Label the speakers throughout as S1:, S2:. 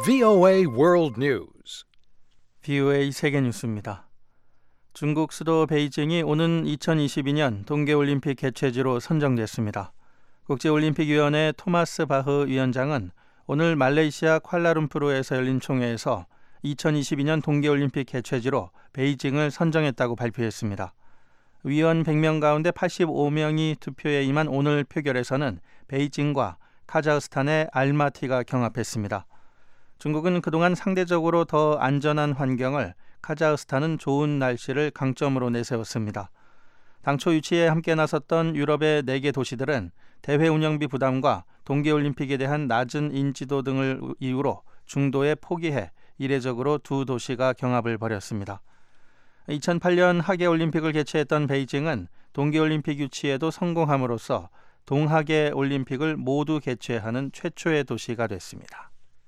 S1: VOA World News.
S2: VOA 세계뉴스입니다. 중국 수도 베이징이 오는 2022년 동계올림픽 개최지로 선정됐습니다. 국제올림픽위원회 토마스 바흐 위원장은 오늘 말레이시아 쿠알라룸푸르에서 열린 총회에서 2022년 동계올림픽 개최지로 베이징을 선정했다고 발표했습니다. 위원 100명 가운데 85명이 투표에 임한 오늘 표결에서는 베이징과 카자흐스탄의 알마티가 경합했습니다. 중국은 그동안 상대적으로 더 안전한 환경을, 카자흐스탄은 좋은 날씨를 강점으로 내세웠습니다. 당초 유치에 함께 나섰던 유럽의 4개 도시들은 대회 운영비 부담과 동계올림픽에 대한 낮은 인지도 등을 이유로 중도에 포기해 이례적으로 두 도시가 경합을 벌였습니다. 2008년 하계올림픽을 개최했던 베이징은 동계올림픽 유치에도 성공함으로써 동하계올림픽을 모두 개최하는 최초의 도시가 됐습니다.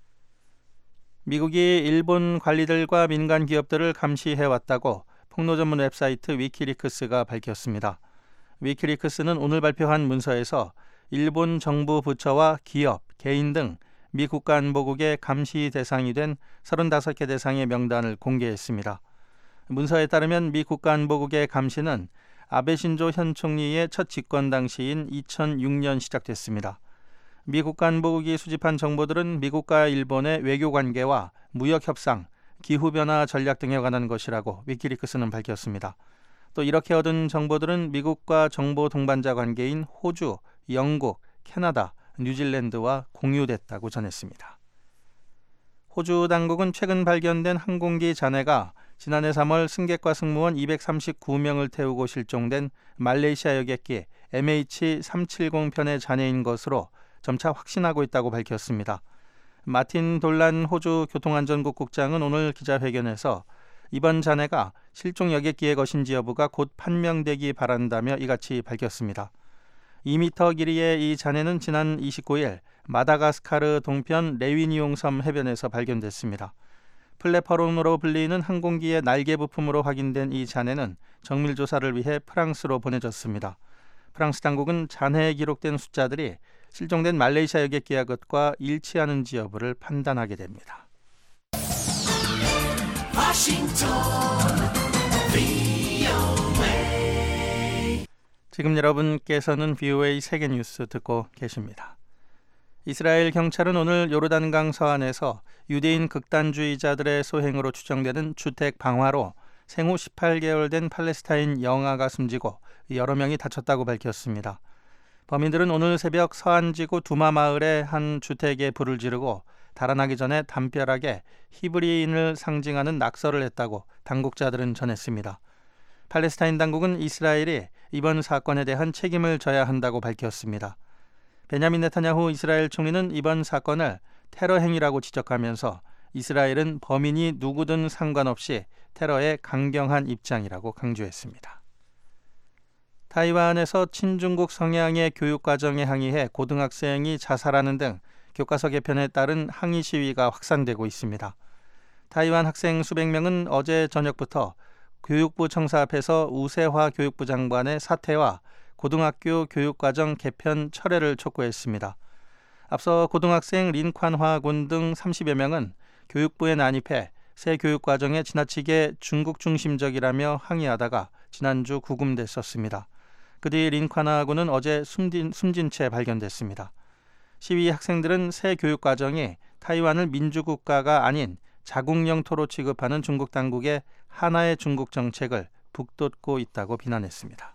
S2: 미국이 일본 관리들과 민간 기업들을 감시해왔다고 폭로 전문 웹사이트 위키리크스가 밝혔습니다. 위키리크스는 오늘 발표한 문서에서 일본 정부 부처와 기업, 개인 등 미 국가안보국의 감시 대상이 된 35개 대상의 명단을 공개했습니다. 문서에 따르면 미 국가안보국의 감시는 아베 신조 현 총리의 첫 집권 당시인 2006년 시작됐습니다. 미 국가안보국이 수집한 정보들은 미국과 일본의 외교관계와 무역협상, 기후변화 전략 등에 관한 것이라고 위키리크스는 밝혔습니다. 또 이렇게 얻은 정보들은 미국과 정보 동반자 관계인 호주, 영국, 캐나다, 뉴질랜드와 공유됐다고 전했습니다. 호주 당국은 최근 발견된 항공기 잔해가 지난해 3월 승객과 승무원 239명을 태우고 실종된 말레이시아 여객기 MH370편의 잔해인 것으로 점차 확신하고 있다고 밝혔습니다. 마틴 돌란 호주 교통안전국 국장은 오늘 기자회견에서 이번 잔해가 실종 여객기의 것인지 여부가 곧 판명되기 바란다며 이같이 밝혔습니다. 2m 길이의 이 잔해는 지난 29일 마다가스카르 동편 레위니옹 섬 해변에서 발견됐습니다. 플레퍼론으로 불리는 항공기의 날개 부품으로 확인된 이 잔해는 정밀 조사를 위해 프랑스로 보내졌습니다. 프랑스 당국은 잔해에 기록된 숫자들이 실종된 말레이시아 여객기와 것과 일치하는지 여부를 판단하게 됩니다. 지금 여러분께서는 VOA 세계뉴스 듣고 계십니다. 이스라엘 경찰은 오늘 요르단강 서안에서 유대인 극단주의자들의 소행으로 추정되는 주택 방화로 생후 18개월 된 팔레스타인 영아가 숨지고 여러 명이 다쳤다고 밝혔습니다. 범인들은 오늘 새벽 서안지구 두마 마을의 한 주택에 불을 지르고 달아나기 전에 담벼락에 히브리인을 상징하는 낙서를 했다고 당국자들은 전했습니다. 팔레스타인 당국은 이스라엘이 이번 사건에 대한 책임을 져야 한다고 밝혔습니다. 베냐민 네타냐후 이스라엘 총리는 이번 사건을 테러 행위라고 지적하면서 이스라엘은 범인이 누구든 상관없이 테러에 강경한 입장이라고 강조했습니다. 타이완에서 친중국 성향의 교육과정에 항의해 고등학생이 자살하는 등 교과서 개편에 따른 항의 시위가 확산되고 있습니다. 타이완 학생 수백 명은 어제 저녁부터 교육부 청사 앞에서 우세화 교육부 장관의 사퇴와 고등학교 교육과정 개편 철회를 촉구했습니다. 앞서 고등학생 린칸화 군 등 30여 명은 교육부에 난입해 새 교육과정에 지나치게 중국 중심적이라며 항의하다가 지난주 구금됐었습니다. 그 뒤 린칸화 군은 어제 숨진 채 발견됐습니다. 시위 학생들은 새 교육과정이 타이완을 민주국가가 아닌 자국 영토로 취급하는 중국 당국의 하나의 중국 정책을 북돋고 있다고 비난했습니다.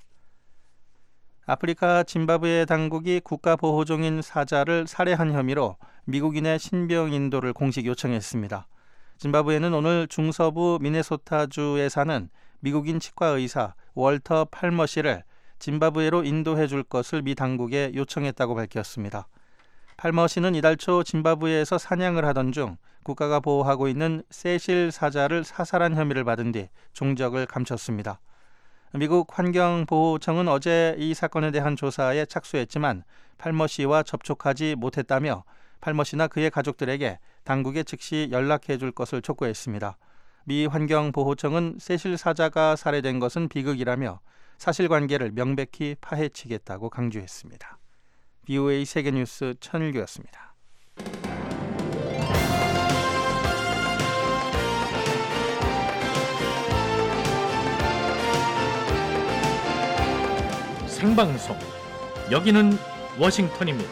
S2: 아프리카 짐바브웨 당국이 국가보호종인 사자를 살해한 혐의로 미국인의 신병 인도를 공식 요청했습니다. 짐바브웨는 오늘 중서부 미네소타주에 사는 미국인 치과의사 월터 팔머 씨를 짐바브웨로 인도해 줄 것을 미 당국에 요청했다고 밝혔습니다. 팔머 씨는 이달 초 짐바브웨에서 사냥을 하던 중 국가가 보호하고 있는 세실 사자를 사살한 혐의를 받은 뒤 종적을 감췄습니다. 미국 환경보호청은 어제 이 사건에 대한 조사에 착수했지만 팔머 씨와 접촉하지 못했다며 팔머 씨나 그의 가족들에게 당국에 즉시 연락해 줄 것을 촉구했습니다. 미 환경보호청은 세실 사자가 살해된 것은 비극이라며 사실관계를 명백히 파헤치겠다고 강조했습니다. VOA 세계뉴스 천일규였습니다.
S3: 생방송. 여기는 워싱턴입니다.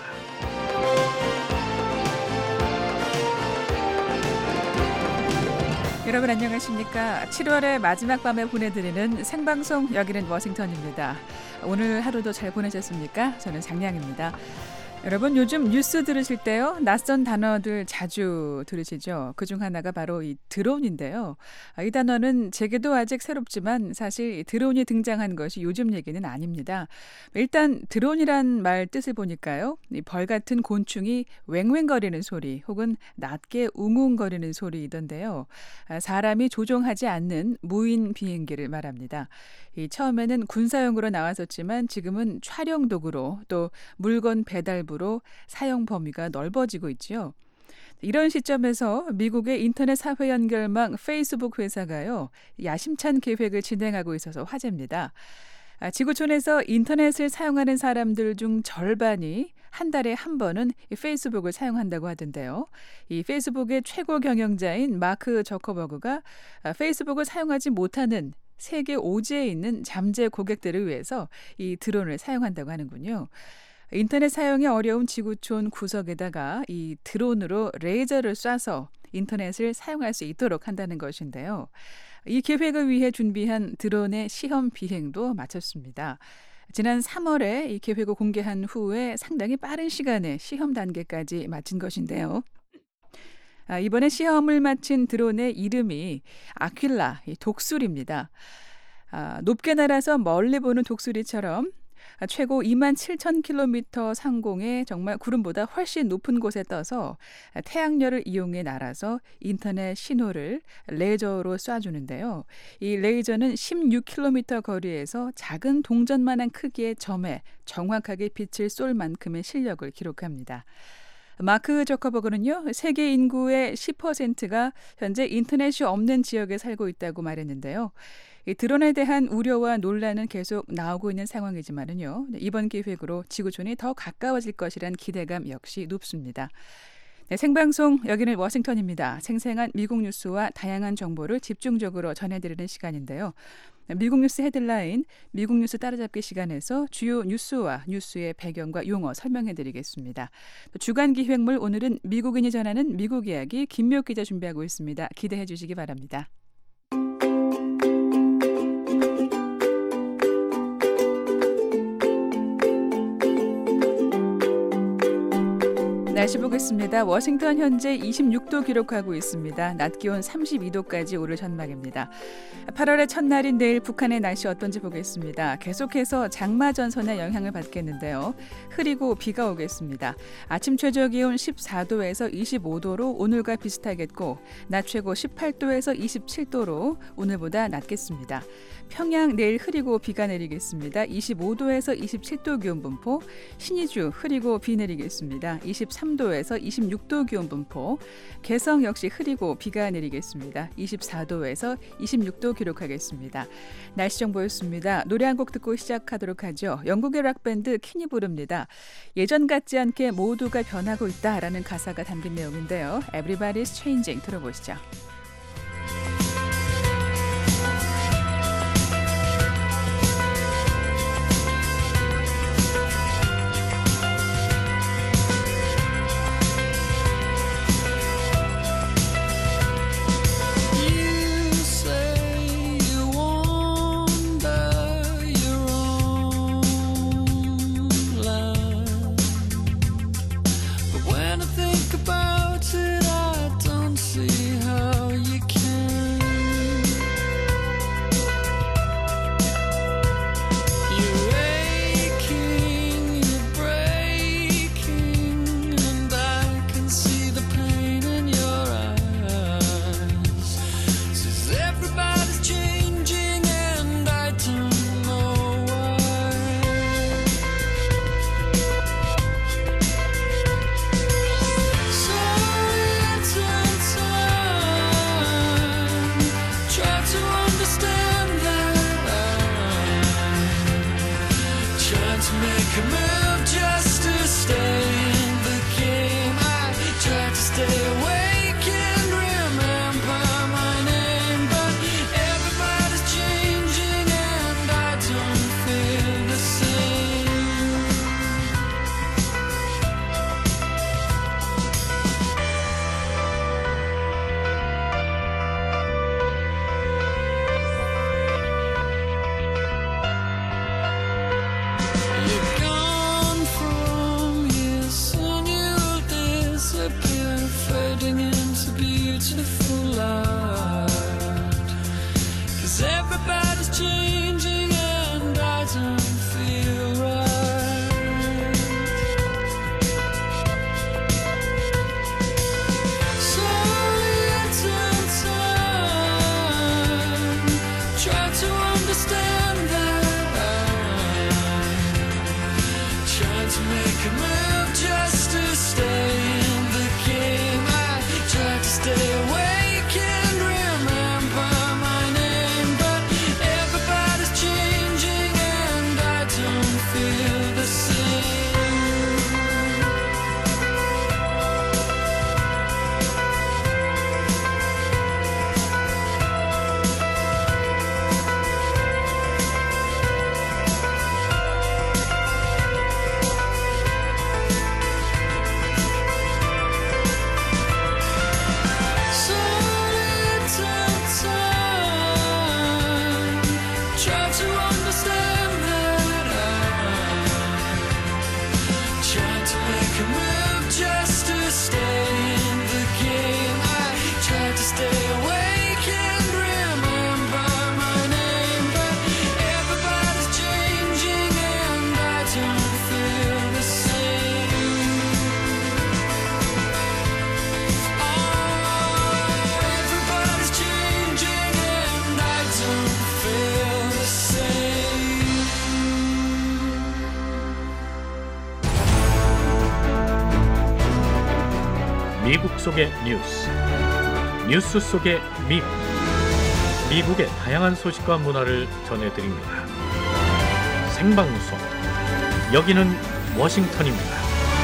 S4: 여러분 안녕하십니까? 7월의 마지막 밤에 보내드리는 생방송 여기는 워싱턴입니다. 오늘 하루도 잘 보내셨습니까? 저는 장량입니다. 여러분 요즘 뉴스 들으실 때요, 낯선 단어들 자주 들으시죠? 그중 하나가 바로 이 드론인데요. 이 단어는 제게도 아직 새롭지만 사실 드론이 등장한 것이 요즘 얘기는 아닙니다. 일단 드론이란 말 뜻을 보니까요, 이 벌 같은 곤충이 왱왱거리는 소리 혹은 낮게 웅웅거리는 소리이던데요. 사람이 조종하지 않는 무인 비행기를 말합니다. 이 처음에는 군사용으로 나왔었지만 지금은 촬영 도구로 또 물건 배달부로 사용 범위가 넓어지고 있지요. 이런 시점에서 미국의 인터넷 사회 연결망 페이스북 회사가요, 야심찬 계획을 진행하고 있어서 화제입니다. 지구촌에서 인터넷을 사용하는 사람들 중 절반이 한 달에 한 번은 이 페이스북을 사용한다고 하던데요. 이 페이스북의 최고 경영자인 마크 저커버그가 페이스북을 사용하지 못하는 세계 오지에 있는 잠재 고객들을 위해서 이 드론을 사용한다고 하는군요. 인터넷 사용이 어려운 지구촌 구석에다가 이 드론으로 레이저를 쏴서 인터넷을 사용할 수 있도록 한다는 것인데요. 이 계획을 위해 준비한 드론의 시험 비행도 마쳤습니다. 지난 3월에 이 계획을 공개한 후에 상당히 빠른 시간에 시험 단계까지 마친 것인데요. 이번에 시험을 마친 드론의 이름이 아퀴라, 독수리입니다. 높게 날아서 멀리 보는 독수리처럼 최고 27,000km 상공에 정말 구름보다 훨씬 높은 곳에 떠서 태양열을 이용해 날아서 인터넷 신호를 레이저로 쏴주는데요. 이 레이저는 16km 거리에서 작은 동전만한 크기의 점에 정확하게 빛을 쏠 만큼의 실력을 기록합니다. 마크 저커버그는요, 세계 인구의 10%가 현재 인터넷이 없는 지역에 살고 있다고 말했는데요. 이 드론에 대한 우려와 논란은 계속 나오고 있는 상황이지만은요, 이번 계획으로 지구촌이 더 가까워질 것이란 기대감 역시 높습니다. 네, 생방송 여기는 워싱턴입니다. 생생한 미국 뉴스와 다양한 정보를 집중적으로 전해드리는 시간인데요. 미국 뉴스 헤드라인, 미국 뉴스 따라잡기 시간에서 주요 뉴스와 뉴스의 배경과 용어 설명해드리겠습니다. 주간 기획물 오늘은 미국인이 전하는 미국 이야기 김묘 기자 준비하고 있습니다. 기대해 주시기 바랍니다. 날씨 보겠습니다. 워싱턴 현재 26도 기록하고 있습니다. 낮 기온 32도까지 오를 전망입니다. 8월의 첫날인 내일 북한의 날씨 어떤지 보겠습니다. 계속해서 장마 전선의 영향을 받겠는데요. 흐리고 비가 오겠습니다. 아침 최저 기온 14도에서 25도로 오늘과 비슷하겠고, 낮 최고 18도에서 27도로 오늘보다 낮겠습니다. 평양 내일 흐리고 비가 내리겠습니다. 25도에서 27도 기온 분포, 신의주 흐리고 비 내리겠습니다. 23도에서 26도 기온 분포, 개성 역시 흐리고 비가 내리겠습니다. 24도에서 26도 기록하겠습니다. 날씨 정보였습니다. 노래 한 곡 듣고 시작하도록 하죠. 영국의 락밴드 퀸이 부릅니다. 예전 같지 않게 모두가 변하고 있다라는 가사가 담긴 내용인데요. Everybody's changing 들어보시죠.
S5: About it, I don't see how
S3: 미국 속의 뉴스 속의 미국. 미국의 다양한 소식과 문화를 전해드립니다. 생방송. 여기는 워싱턴입니다.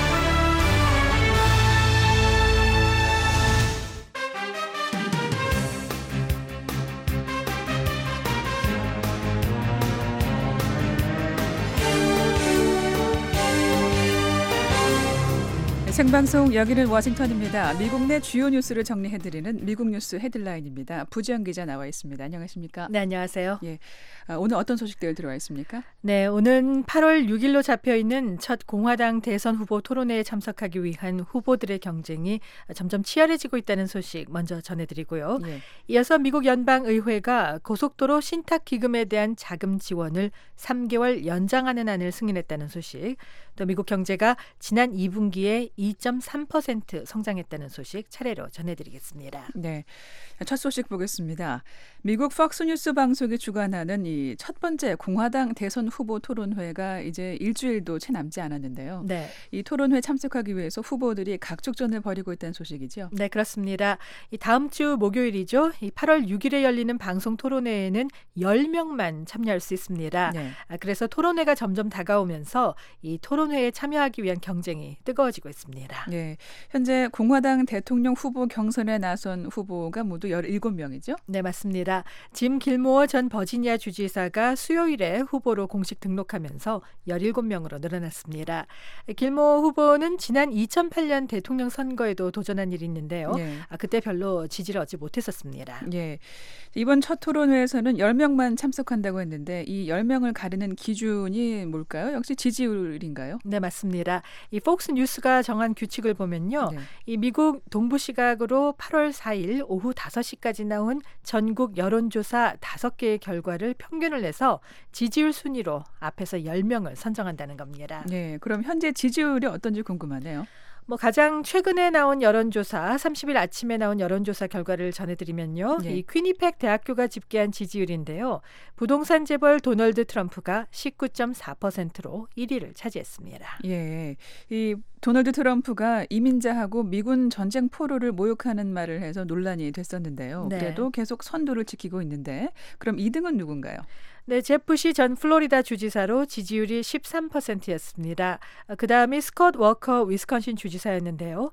S4: 생방송 여기는 워싱턴입니다. 미국 내 주요 뉴스를 정리해드리는 미국 뉴스 헤드라인입니다. 부지영 기자 나와 있습니다. 안녕하십니까?
S5: 네, 안녕하세요.
S4: 예, 오늘 어떤 소식들 들어와 있습니까?
S5: 네, 오는 8월 6일로 잡혀있는 첫 공화당 대선 후보 토론회에 참석하기 위한 후보들의 경쟁이 점점 치열해지고 있다는 소식 먼저 전해드리고요.
S4: 예.
S5: 이어서 미국 연방의회가 고속도로 신탁 기금에 대한 자금 지원을 3개월 연장하는 안을 승인했다는 소식, 또 미국 경제가 지난 2분기에 2.3% 성장했다는 소식 차례로 전해드리겠습니다.
S4: 네, 첫 소식 보겠습니다. 미국 폭스뉴스 방송이 주관하는 이 첫 번째 공화당 대선 후보 토론회가 이제 일주일도 채 남지 않았는데요.
S5: 네.
S4: 이 토론회 참석하기 위해서 후보들이 각축전을 벌이고 있다는 소식이죠.
S5: 네, 그렇습니다. 이 다음 주 목요일이죠. 이 8월 6일에 열리는 방송 토론회에는 10명만 참여할 수 있습니다.
S4: 네.
S5: 그래서 토론회가 점점 다가오면서 이 토론회에 참여하기 위한 경쟁이 뜨거워지고 있습니다.
S4: 네, 현재 공화당 대통령 후보 경선에 나선 후보가 모두 17명이죠?
S5: 네, 맞습니다. 짐 길모어 전 버지니아 주지사가 수요일에 후보로 공식 등록하면서 17명으로 늘어났습니다. 길모어 후보는 지난 2008년 대통령 선거에도 도전한 일이 있는데요.
S4: 네.
S5: 그때 별로 지지를 얻지 못했었습니다.
S4: 예. 이번 첫 토론회에서는 10명만 참석한다고 했는데 이 10명을 가르는 기준이 뭘까요? 역시 지지율인가요?
S5: 네, 맞습니다. 이 폭스 뉴스가 정한 규칙을 보면요.
S4: 네.
S5: 이 미국 동부 시각으로 8월 4일 오후 5시까지 나온 전국 여론조사 5개의 결과를 평균을 내서 지지율 순위로 앞에서 10명을 선정한다는 겁니다.
S4: 네, 그럼 현재 지지율이 어떤지 궁금하네요.
S5: 가장 최근에 나온 여론조사, 30일 아침에 나온 여론조사 결과를 전해드리면요.
S4: 네.
S5: 이 퀴니펙 대학교가 집계한 지지율인데요. 부동산 재벌 도널드 트럼프가 19.4%로 1위를 차지했습니다.
S4: 예, 이 도널드 트럼프가 이민자하고 미군 전쟁 포로를 모욕하는 말을 해서 논란이 됐었는데요.
S5: 네.
S4: 그래도 계속 선두를 지키고 있는데 그럼 2등은 누군가요?
S5: 네, 제프 부시 전 플로리다 주지사로 지지율이 13%였습니다. 그 다음이 스콧 워커 위스콘신 주지사였는데요.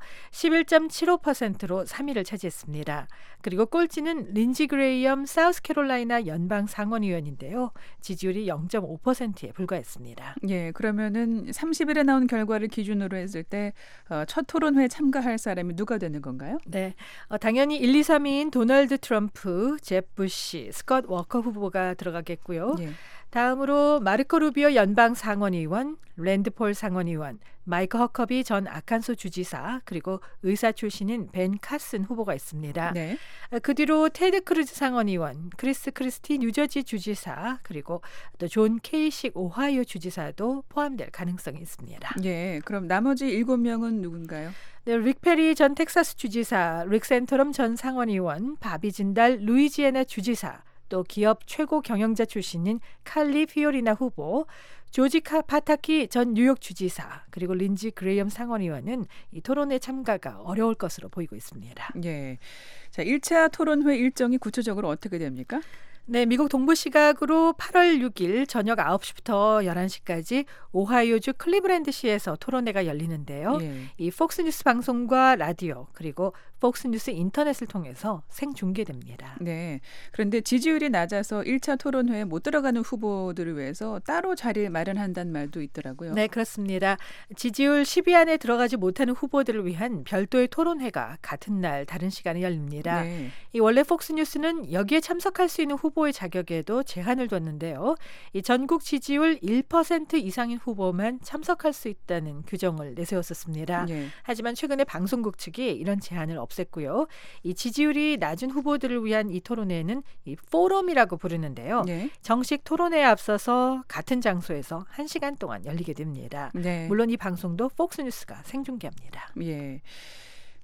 S5: 11.75%로 3위를 차지했습니다. 그리고 꼴찌는 린지 그레이엄 사우스캐롤라이나 연방 상원의원인데요. 지지율이 0.5%에 불과했습니다.
S4: 예, 그러면은 30일에 나온 결과를 기준으로 했을 때 첫 토론회에 참가할 사람이 누가 되는 건가요?
S5: 네, 당연히 1, 2, 3위인 도널드 트럼프, 제프 부시, 스콧 워커 후보가 들어가겠고요.
S4: 예.
S5: 다음으로 마르코 루비오 연방 상원의원, 랜드 폴 상원의원, 마이크 허커비 전 아칸소 주지사, 그리고 의사 출신인 벤 카슨 후보가 있습니다.
S4: 네.
S5: 그 뒤로 테드 크루즈 상원의원, 크리스 크리스티 뉴저지 주지사, 그리고 또 존 케이식 오하이오 주지사도 포함될 가능성이 있습니다.
S4: 예, 그럼 나머지 7명은 누군가요?
S5: 네, 릭 페리 전 텍사스 주지사, 릭 센토럼 전 상원의원, 바비 진달 루이지애나 주지사, 또 기업 최고 경영자 출신인 칼리 피오리나 후보, 조지 파타키 전 뉴욕 주지사, 그리고 린지 그레이엄 상원의원은 이 토론회 참가가 어려울 것으로 보이고 있습니다.
S4: 예. 자, 1차 토론회 일정이 구체적으로 어떻게 됩니까?
S5: 네, 미국 동부 시각으로 8월 6일 저녁 9시부터 11시까지 오하이오주 클리브랜드시에서 토론회가 열리는데요.
S4: 예.
S5: 이 폭스뉴스 방송과 라디오, 그리고 폭스뉴스 인터넷을 통해서 생중계됩니다.
S4: 네. 그런데 지지율이 낮아서 1차 토론회에 못 들어가는 후보들을 위해서 따로 자리 마련한다는 말도 있더라고요.
S5: 네, 그렇습니다. 지지율 10위 안에 들어가지 못하는 후보들을 위한 별도의 토론회가 같은 날 다른 시간에 열립니다.
S4: 네.
S5: 이 원래 폭스뉴스는 여기에 참석할 수 있는 후보의 자격에도 제한을 뒀는데요. 이 전국 지지율 1% 이상인 후보만 참석할 수 있다는 규정을 내세웠었습니다.
S4: 네.
S5: 하지만 최근에 방송국 측이 이런 제한을 없앴고요. 이 지지율이 낮은 후보들을 위한 이 토론회는 이 포럼이라고 부르는데요.
S4: 네.
S5: 정식 토론회에 앞서서 같은 장소에서 1시간 동안 열리게 됩니다.
S4: 네.
S5: 물론 이 방송도 폭스뉴스가 생중계합니다.
S4: 예.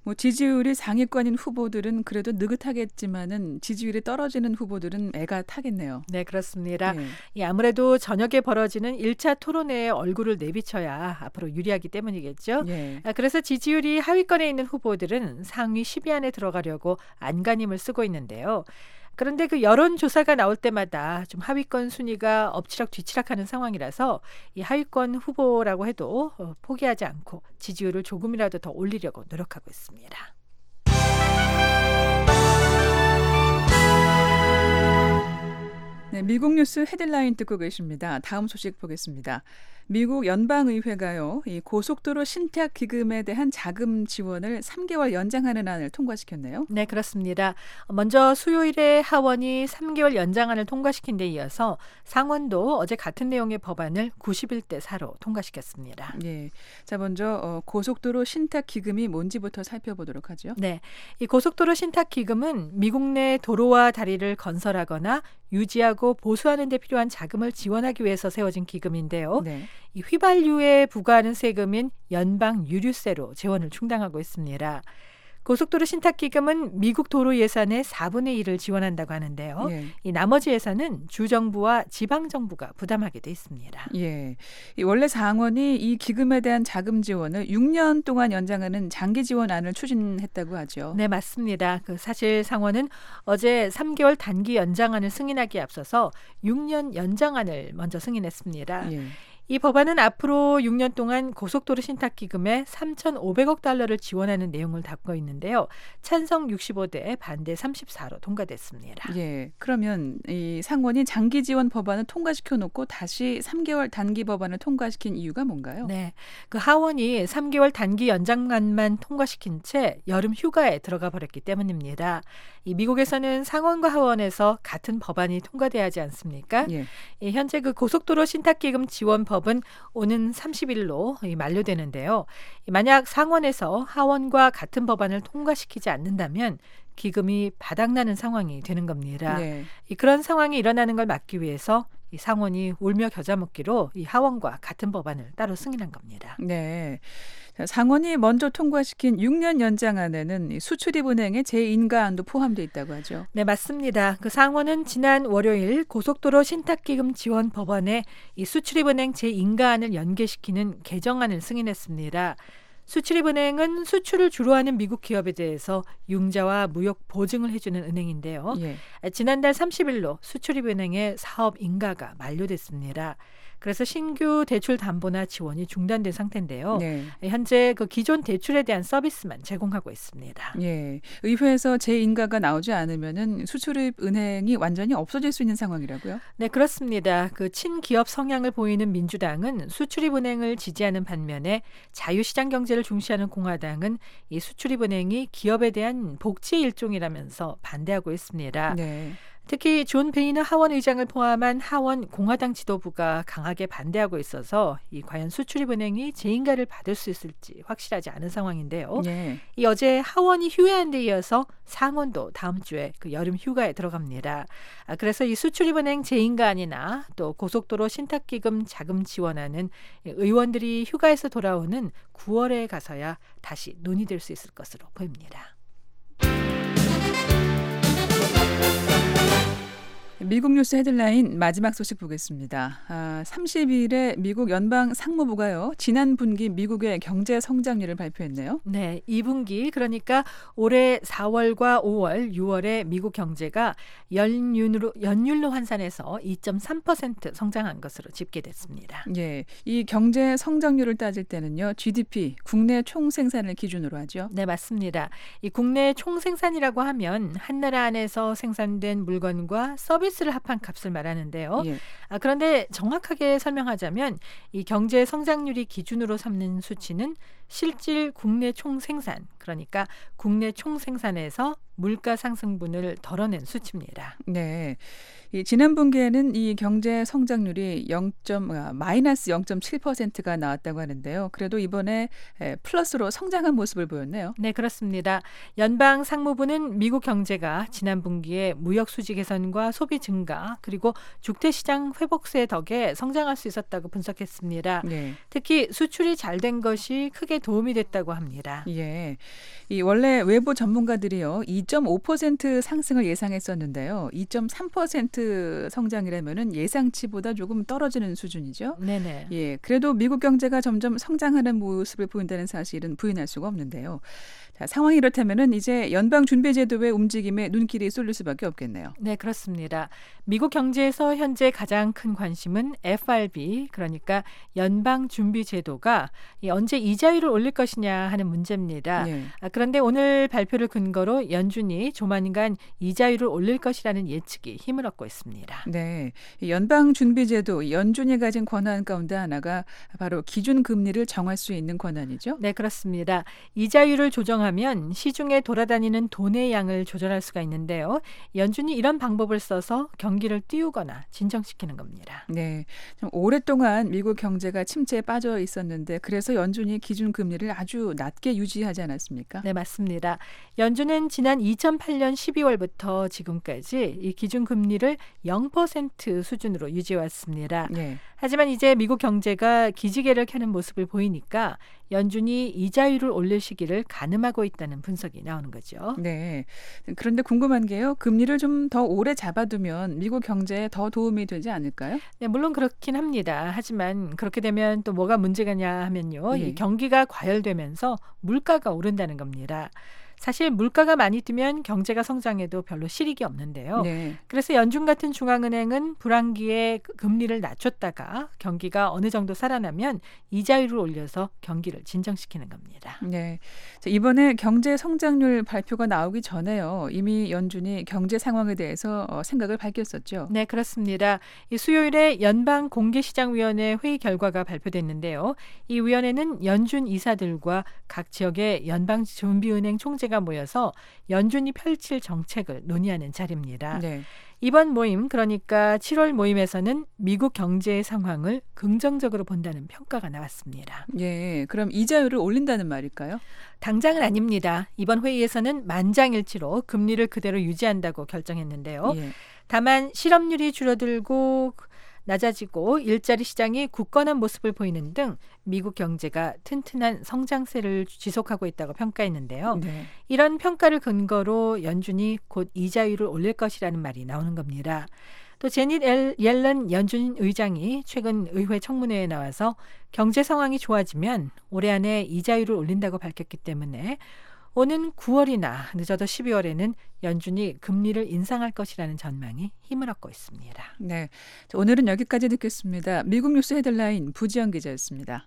S4: 뭐 지지율이 상위권인 후보들은 그래도 느긋하겠지만은 지지율이 떨어지는 후보들은 애가 타겠네요.
S5: 네, 그렇습니다.
S4: 예.
S5: 아무래도 저녁에 벌어지는 1차 토론회에 얼굴을 내비쳐야 앞으로 유리하기 때문이겠죠.
S4: 예.
S5: 그래서 지지율이 하위권에 있는 후보들은 상위 10위 안에 들어가려고 안간힘을 쓰고 있는데요. 그런데 그 여론조사가 나올 때마다 좀 하위권 순위가 엎치락뒤치락하는 상황이라서 이 하위권 후보라고 해도 포기하지 않고 지지율을 조금이라도 더 올리려고 노력하고 있습니다.
S4: 네, 미국 뉴스 헤드라인 듣고 계십니다. 다음 소식 보겠습니다. 미국 연방의회가요, 이 고속도로 신탁 기금에 대한 자금 지원을 3개월 연장하는 안을 통과시켰네요.
S5: 네, 그렇습니다. 먼저 수요일에 하원이 3개월 연장안을 통과시킨 데 이어서 상원도 어제 같은 내용의 법안을 91대 4로 통과시켰습니다.
S4: 예. 자, 먼저 고속도로 신탁 기금이 뭔지부터 살펴보도록 하죠.
S5: 네, 이 고속도로 신탁 기금은 미국 내 도로와 다리를 건설하거나 유지하고 보수하는 데 필요한 자금을 지원하기 위해서 세워진 기금인데요.
S4: 네.
S5: 이 휘발유에 부과하는 세금인 연방 유류세로 재원을 충당하고 있습니다. 고속도로 신탁기금은 미국 도로 예산의 4분의 1을 지원한다고 하는데요.
S4: 예.
S5: 이 나머지 예산은 주정부와 지방정부가 부담하게 돼 있습니다.
S4: 예. 원래 상원이 이 기금에 대한 자금 지원을 6년 동안 연장하는 장기 지원안을 추진했다고 하죠.
S5: 네, 맞습니다. 사실 상원은 어제 3개월 단기 연장안을 승인하기에 앞서서 6년 연장안을 먼저 승인했습니다.
S4: 예.
S5: 이 법안은 앞으로 6년 동안 고속도로 신탁기금에 3,500억 달러를 지원하는 내용을 담고 있는데요. 찬성 65대 반대 34로 통과됐습니다.
S4: 예. 그러면 이 상원이 장기 지원 법안을 통과시켜 놓고 다시 3개월 단기 법안을 통과시킨 이유가 뭔가요?
S5: 네. 하원이 3개월 단기 연장안만 통과시킨 채 여름 휴가에 들어가 버렸기 때문입니다. 이 미국에서는 상원과 하원에서 같은 법안이 통과돼야 하지 않습니까?
S4: 예.
S5: 현재 고속도로 신탁기금 지원법은 오는 30일로 만료되는데요. 만약 상원에서 하원과 같은 법안을 통과시키지 않는다면 기금이 바닥나는 상황이 되는 겁니다.
S4: 네.
S5: 그런 상황이 일어나는 걸 막기 위해서 이 상원이 울며 겨자 먹기로 이 하원과 같은 법안을 따로 승인한 겁니다.
S4: 네. 자, 상원이 먼저 통과시킨 6년 연장안에는 수출입은행의 재인가안도 포함되어 있다고 하죠.
S5: 네, 맞습니다. 상원은 지난 월요일 고속도로 신탁기금 지원 법안에 이 수출입은행 재인가안을 연계시키는 개정안을 승인했습니다. 수출입은행은 수출을 주로 하는 미국 기업에 대해서 융자와 무역 보증을 해주는 은행인데요.
S4: 예.
S5: 지난달 30일로 수출입은행의 사업 인가가 만료됐습니다. 그래서 신규 대출 담보나 지원이 중단된 상태인데요.
S4: 네.
S5: 현재 기존 대출에 대한 서비스만 제공하고 있습니다.
S4: 예. 의회에서 재인가가 나오지 않으면은 수출입 은행이 완전히 없어질 수 있는 상황이라고요?
S5: 네, 그렇습니다. 친기업 성향을 보이는 민주당은 수출입 은행을 지지하는 반면에 자유시장 경제를 중시하는 공화당은 이 수출입 은행이 기업에 대한 복지의 일종이라면서 반대하고 있습니다.
S4: 네.
S5: 특히 존 베이너 하원 의장을 포함한 하원 공화당 지도부가 강하게 반대하고 있어서 과연 수출입은행이 재인가를 받을 수 있을지 확실하지 않은 상황인데요.
S4: 네.
S5: 어제 하원이 휴회한 데 이어서 상원도 다음 주에 여름 휴가에 들어갑니다. 그래서 이 수출입은행 재인가안이나 또 고속도로 신탁기금 자금 지원안은 의원들이 휴가에서 돌아오는 9월에 가서야 다시 논의될 수 있을 것으로 보입니다.
S4: 미국 뉴스 헤드라인 마지막 소식 보겠습니다. 30일에 미국 연방 상무부가요, 지난 분기 미국의 경제 성장률을 발표했네요.
S5: 네, 2분기 그러니까 올해 4월과 5월, 6월에 미국 경제가 연율로 환산해서 2.3% 성장한 것으로 집계됐습니다.
S4: 예, 이 경제 성장률을 따질 때는요, GDP, 국내 총생산을 기준으로 하죠.
S5: 네, 맞습니다. 이 국내 총생산이라고 하면 한 나라 안에서 생산된 물건과 서비스를 합한 값을 말하는데요.
S4: 예.
S5: 그런데 정확하게 설명하자면 이 경제 성장률이 기준으로 삼는 수치는 실질 국내 총생산, 그러니까 국내 총생산에서 물가 상승분을 덜어낸 수치입니다.
S4: 네. 이 지난 분기에는 이 경제 성장률이 마이너스 0.7%가 나왔다고 하는데요. 그래도 이번에 플러스로 성장한 모습을 보였네요.
S5: 네, 그렇습니다. 연방 상무부는 미국 경제가 지난 분기에 무역 수지 개선과 소비 증가 그리고 주택 시장 회복세 덕에 성장할 수 있었다고 분석했습니다.
S4: 네.
S5: 특히 수출이 잘 된 것이 크게 도움이 됐다고 합니다.
S4: 예. 이 원래 외부 전문가들이요. 2.5% 상승을 예상했었는데요. 2.3% 성장이라면은 예상치보다 조금 떨어지는 수준이죠.
S5: 네네.
S4: 예. 그래도 미국 경제가 점점 성장하는 모습을 보인다는 사실은 부인할 수가 없는데요. 자, 상황이 이렇다면은 이제 연방준비제도의 움직임에 눈길이 쏠릴 수밖에 없겠네요.
S5: 네, 그렇습니다. 미국 경제에서 현재 가장 큰 관심은 FRB, 그러니까 연방준비제도가 언제 이자율을 올릴 것이냐 하는 문제입니다.
S4: 예.
S5: 그런데 오늘 발표를 근거로 연준이 조만간 이자율을 올릴 것이라는 예측이 힘을 얻고 있습니다.
S4: 네. 이 연방준비제도, 연준이 가진 권한 가운데 하나가 바로 기준금리를 정할 수 있는 권한이죠.
S5: 네, 그렇습니다. 이자율을 조정하면 시중에 돌아다니는 돈의 양을 조절할 수가 있는데요. 연준이 이런 방법을 써서 경기를 띄우거나 진정시키는 겁니다.
S4: 네. 좀 오랫동안 미국 경제가 침체에 빠져 있었는데 그래서 연준이 기준금리를 아주 낮게 유지하지 않았습니까?
S5: 네, 맞습니다. 연준은 지난 2008년 12월부터 지금까지 이 기준금리를 0% 수준으로 유지해왔습니다.
S4: 네.
S5: 하지만 이제 미국 경제가 기지개를 켜는 모습을 보이니까 연준이 이자율을 올릴 시기를 가늠하고 있다는 분석이 나오는 거죠.
S4: 네. 그런데 궁금한 게요. 금리를 좀 더 오래 잡아두면 미국 경제에 더 도움이 되지 않을까요?
S5: 네, 물론 그렇긴 합니다. 하지만 그렇게 되면 또 뭐가 문제가냐 하면요.
S4: 예.
S5: 이 경기가 과열되면서 물가가 오른다는 겁니다. 사실 물가가 많이 뛰면 경제가 성장해도 별로 실익이 없는데요.
S4: 네.
S5: 그래서 연준 같은 중앙은행은 불황기에 금리를 낮췄다가 경기가 어느 정도 살아나면 이자율을 올려서 경기를 진정시키는 겁니다.
S4: 네. 자, 이번에 경제 성장률 발표가 나오기 전에요. 이미 연준이 경제 상황에 대해서 생각을 밝혔었죠.
S5: 네, 그렇습니다. 이 수요일에 연방공개시장위원회 회의 결과가 발표됐는데요. 이 위원회는 연준 이사들과 각 지역의 연방준비은행 총재가 모여서 연준이 펼칠 정책을 논의하는 자리입니다.
S4: 네.
S5: 이번 모임, 그러니까 7월 모임에서는 미국 경제의 상황을 긍정적으로 본다는 평가가 나왔습니다.
S4: 예. 그럼 이자율을 올린다는 말일까요?
S5: 당장은 아닙니다. 이번 회의에서는 만장일치로 금리를 그대로 유지한다고 결정했는데요.
S4: 예.
S5: 다만 실업률이 줄어들고 낮아지고 일자리 시장이 굳건한 모습을 보이는 등 미국 경제가 튼튼한 성장세를 지속하고 있다고 평가했는데요.
S4: 네.
S5: 이런 평가를 근거로 연준이 곧 이자율을 올릴 것이라는 말이 나오는 겁니다. 또 제닛 옐런 연준 의장이 최근 의회 청문회에 나와서 경제 상황이 좋아지면 올해 안에 이자율을 올린다고 밝혔기 때문에 오는 9월이나 늦어도 12월에는 연준이 금리를 인상할 것이라는 전망이 힘을 얻고 있습니다.
S4: 네. 자, 오늘은 여기까지 듣겠습니다. 미국 뉴스 헤드라인 부지연 기자였습니다.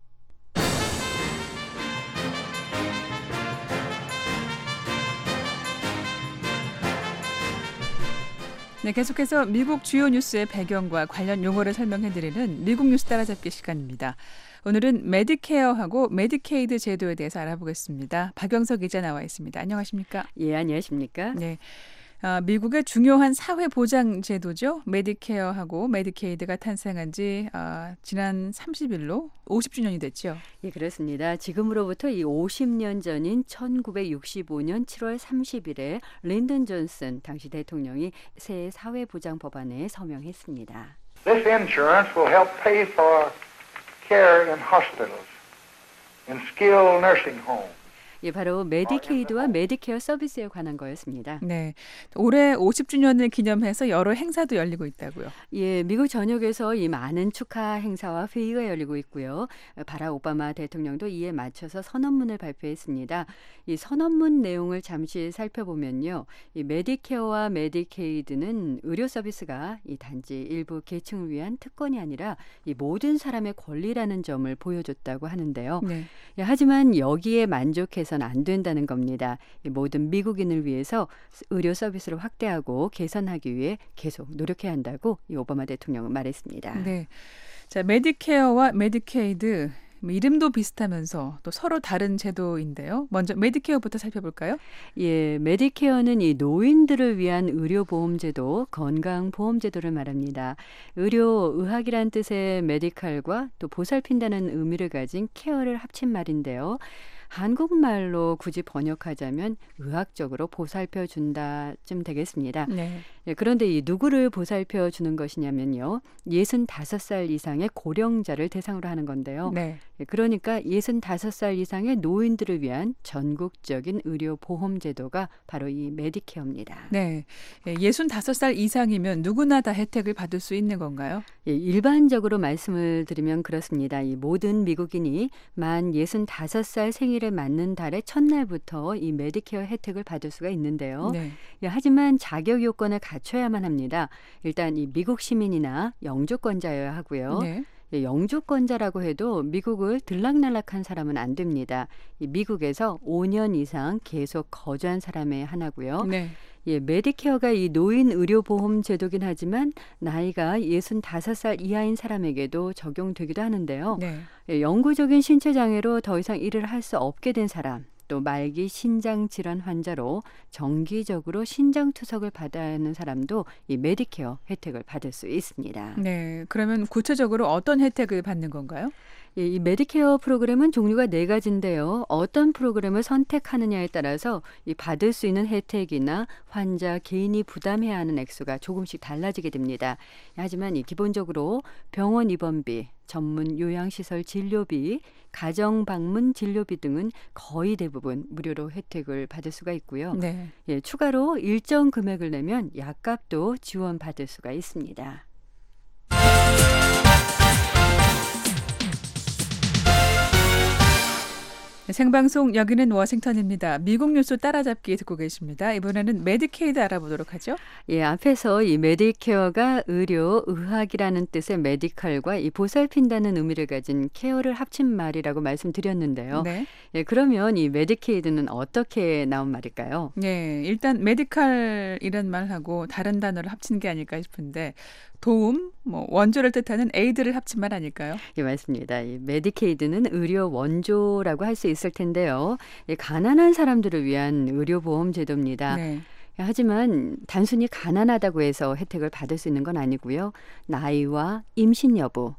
S4: 네, 계속해서 미국 주요 뉴스의 배경과 관련 용어를 설명해드리는 미국 뉴스 따라잡기 시간입니다. 오늘은 메디케어하고 메디케이드 제도에 대해서 알아보겠습니다. 박영석 기자 나와 있습니다. 안녕하십니까?
S6: 예, 안녕하십니까?
S4: 네. 미국의 중요한 사회보장 제도죠. 메디케어하고 메디케이드가 탄생한 지 지난 30일로 50주년이 됐죠.
S6: 예, 그렇습니다. 지금으로부터 이 50년 전인 1965년 7월 30일에 린던 존슨 당시 대통령이 새 사회보장 법안에 서명했습니다.
S7: This insurance will help pay for care in hospitals, in skilled nursing homes.
S6: 예, 바로 메디케이드와 메디케어 서비스에 관한 거였습니다.
S4: 네, 올해 50주년을 기념해서 여러 행사도 열리고 있다고요.
S6: 예, 미국 전역에서 이 많은 축하 행사와 회의가 열리고 있고요. 바락 오바마 대통령도 이에 맞춰서 선언문을 발표했습니다. 이 선언문 내용을 잠시 살펴보면요, 이 메디케어와 메디케이드는 의료 서비스가 이 단지 일부 계층을 위한 특권이 아니라 이 모든 사람의 권리라는 점을 보여줬다고 하는데요.
S4: 네.
S6: 예, 하지만 여기에 만족해서는 안 된다는 겁니다. 모든 미국인을 위해서 의료 서비스를 확대하고 개선하기 위해 계속 노력해야 한다고 이 오바마 대통령은 말했습니다.
S4: 네. 자, 메디케어와 메디케이드 이름도 비슷하면서 또 서로 다른 제도인데요. 먼저 메디케어부터 살펴볼까요?
S6: 예, 메디케어는 이 노인들을 위한 의료보험제도, 건강보험제도를 말합니다. 의학이란 뜻의 메디칼과 또 보살핀다는 의미를 가진 케어를 합친 말인데요. 한국말로 굳이 번역하자면 의학적으로 보살펴준다쯤 되겠습니다.
S4: 네.
S6: 예, 그런데 이 누구를 보살펴주는 것이냐면요. 65살 이상의 고령자를 대상으로 하는 건데요.
S4: 네.
S6: 예, 그러니까 65살 이상의 노인들을 위한 전국적인 의료보험제도가 바로 이 메디케어입니다.
S4: 네. 65살 이상이면 누구나 다 혜택을 받을 수 있는 건가요?
S6: 예, 일반적으로 말씀을 드리면 그렇습니다. 이 모든 미국인이 만 65살 생일에 맞는 달의 첫날부터 이 메디케어 혜택을 받을 수가 있는데요.
S4: 네.
S6: 예, 하지만 자격 요건을 갖춰야만 합니다. 일단 이 미국 시민이나 영주권자여야 하고요.
S4: 네.
S6: 예, 영주권자라고 해도 미국을 들락날락한 사람은 안 됩니다. 이 미국에서 5년 이상 계속 거주한 사람에 하나고요.
S4: 네.
S6: 예, 메디케어가 이 노인 의료보험 제도긴 하지만 나이가 65살 이하인 사람에게도 적용되기도 하는데요.
S4: 네.
S6: 예, 영구적인 신체 장애로 더 이상 일을 할 수 없게 된 사람, 또 말기 신장 질환 환자로 정기적으로 신장 투석을 받아야 하는 사람도 이 메디케어 혜택을 받을 수 있습니다.
S4: 네. 그러면 구체적으로 어떤 혜택을 받는 건가요?
S6: 예, 이 메디케어 프로그램은 종류가 4가지인데요. 어떤 프로그램을 선택하느냐에 따라서 이 받을 수 있는 혜택이나 환자 개인이 부담해야 하는 액수가 조금씩 달라지게 됩니다. 하지만 이 기본적으로 병원 입원비, 전문 요양시설 진료비, 가정 방문 진료비 등은 거의 대부분 무료로 혜택을 받을 수가 있고요.
S4: 네.
S6: 예, 추가로 일정 금액을 내면 약값도 지원받을 수가 있습니다.
S4: 생방송 여기는 워싱턴입니다. 미국 뉴스 따라잡기 듣고 계십니다. 이번에는 메디케이드 알아보도록 하죠.
S6: 예, 앞에서 이 메디케어가 의학이라는 뜻의 메디칼과 이 보살핀다는 의미를 가진 케어를 합친 말이라고 말씀드렸는데요.
S4: 네.
S6: 예, 그러면 이 메디케이드는 어떻게 나온 말일까요?
S4: 네, 일단 메디칼이란 말하고 다른 단어를 합친 게 아닐까 싶은데 도움, 원조를 뜻하는 에이드를 합친 말 아닐까요?
S6: 예, 맞습니다. 이 메디케이드는 의료 원조라고 할 수 있을 텐데요. 예, 가난한 사람들을 위한 의료보험 제도입니다.
S4: 네.
S6: 하지만 단순히 가난하다고 해서 혜택을 받을 수 있는 건 아니고요. 나이와 임신 여부,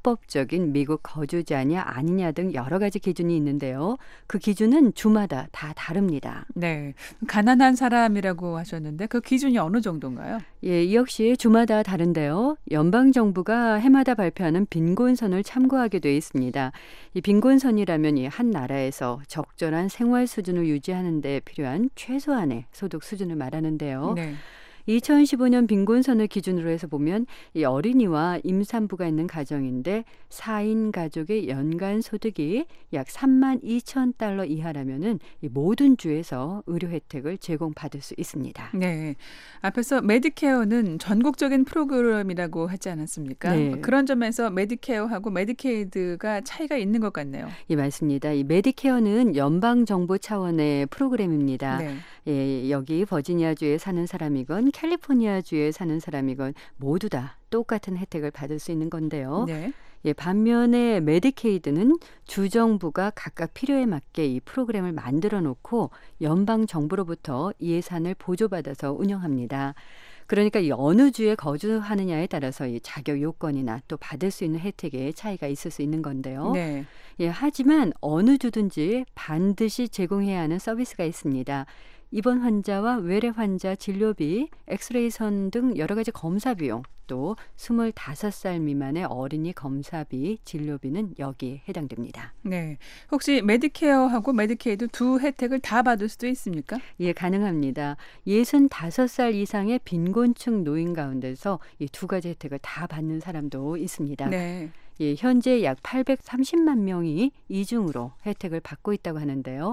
S6: 합법적인 미국 거주자냐 아니냐 등 여러 가지 기준이 있는데요. 그 기준은 주마다 다 다릅니다.
S4: 네, 가난한 사람이라고 하셨는데 그 기준이 어느 정도인가요?
S6: 예, 이 역시 주마다 다른데요. 연방정부가 해마다 발표하는 빈곤선을 참고하게 돼 있습니다. 이 빈곤선이라면 이 한 나라에서 적절한 생활 수준을 유지하는 데 필요한 최소한의 소득 수준을 말하는데요.
S4: 네.
S6: 2015년 빈곤선을 기준으로 해서 보면 이 어린이와 임산부가 있는 가정인데 4인 가족의 연간 소득이 약 32,000달러 이하라면은 이 모든 주에서 의료 혜택을 제공받을 수 있습니다.
S4: 네. 앞에서 메디케어는 전국적인 프로그램이라고 하지 않았습니까?
S6: 네.
S4: 그런 점에서 메디케어하고 메디케이드가 차이가 있는 것 같네요.
S6: 예, 맞습니다. 이 메디케어는 연방 정부 차원의 프로그램입니다.
S4: 네.
S6: 예, 여기 버지니아주에 사는 사람이건 캘리포니아주에 사는 사람이건 모두 다 똑같은 혜택을 받을 수 있는 건데요.
S4: 네.
S6: 예, 반면에 메디케이드는 주정부가 각각 필요에 맞게 이 프로그램을 만들어 놓고 연방 정부로부터 예산을 보조받아서 운영합니다. 그러니까 이 어느 주에 거주하느냐에 따라서 이 자격 요건이나 또 받을 수 있는 혜택에 차이가 있을 수 있는 건데요.
S4: 네.
S6: 예, 하지만 어느 주든지 반드시 제공해야 하는 서비스가 있습니다. 입원 환자와 외래 환자 진료비, 엑스레이선 등 여러 가지 검사 비용, 또 25살 미만의 어린이 검사비, 진료비는 여기에 해당됩니다.
S4: 네. 혹시 메디케어하고 메디케이드 두 혜택을 다 받을 수도 있습니까?
S6: 예, 가능합니다. 65살 이상의 빈곤층 노인 가운데서 이 두 가지 혜택을 다 받는 사람도 있습니다.
S4: 네.
S6: 예, 현재 약 830만 명이 이중으로 혜택을 받고 있다고 하는데요.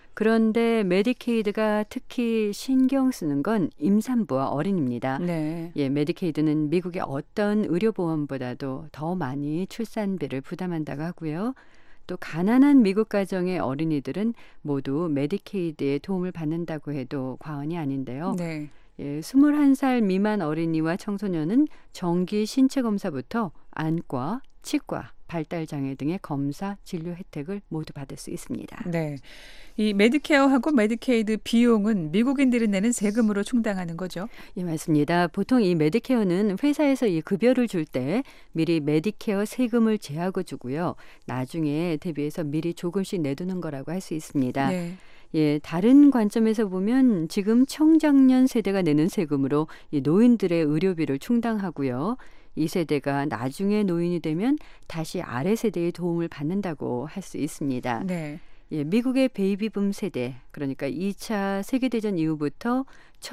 S6: 그런데 메디케이드가 특히 신경 쓰는 건 임산부와 어린입니다.
S4: 네.
S6: 예, 메디케이드는 미국의 어떤 의료보험보다도 더 많이 출산비를 부담한다고 하고요. 또 가난한 미국 가정의 어린이들은 모두 메디케이드의 도움을 받는다고 해도 과언이 아닌데요.
S4: 네.
S6: 예, 21살 미만 어린이와 청소년은 정기 신체 검사부터 안과, 치과, 발달 장애 등의 검사, 진료 혜택을 모두 받을 수 있습니다.
S4: 네. 이 메디케어하고 메디케이드 비용은 미국인들이 내는 세금으로 충당하는 거죠?
S6: 예, 맞습니다. 보통 이 메디케어는 회사에서 이 급여를 줄 때 미리 메디케어 세금을 제하고 주고요. 나중에 대비해서 미리 조금씩 내두는 거라고 할 수 있습니다.
S4: 네.
S6: 예, 다른 관점에서 보면 지금 청장년 세대가 내는 세금으로 이 노인들의 의료비를 충당하고요. 이 세대가 나중에 노인이 되면 다시 아래 세대의 도움을 받는다고 할 수 있습니다.
S4: 네.
S6: 예, 미국의 베이비붐 세대, 그러니까 2차 세계대전 이후부터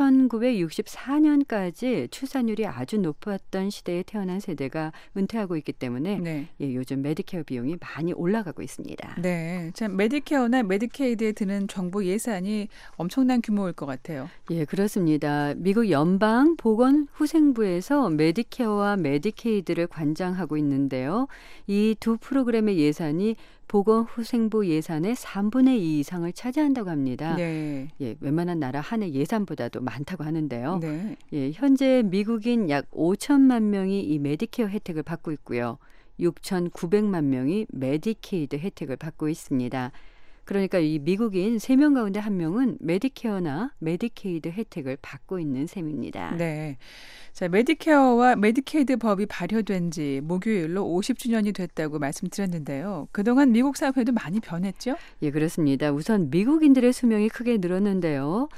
S6: 1964년까지 출산율이 아주 높았던 시대에 태어난 세대가 은퇴하고 있기 때문에
S4: 네.
S6: 예, 요즘 메디케어 비용이 많이 올라가고 있습니다.
S4: 네. 참 메디케어나 메디케이드에 드는 정부 예산이 엄청난 규모일 것 같아요.
S6: 예, 그렇습니다. 미국 연방 보건후생부에서 메디케어와 메디케이드를 관장하고 있는데요. 이 두 프로그램의 예산이 보건후생부 예산의 3분의 2 이상을 차지한다고 합니다.
S4: 네.
S6: 예, 웬만한 나라 한 해 예산보다도 많다고 하는데요.
S4: 네.
S6: 예, 현재 미국인 약 5천만 명이 이 메디케어 혜택을 받고 있고요. 6,900만 명이 메디케이드 혜택을 받고 있습니다. 그러니까 이 미국인 3명 가운데 1명은 메디케어나 메디케이드 혜택을 받고 있는 셈입니다.
S4: 네. 자, 메디케어와 메디케이드 법이 발효된 지 목요일로 50주년이 됐다고 말씀드렸는데요. 그동안 미국 사회도 많이 변했죠?
S6: 예, 그렇습니다. 우선 미국인들의 수명이 크게 늘었는데요.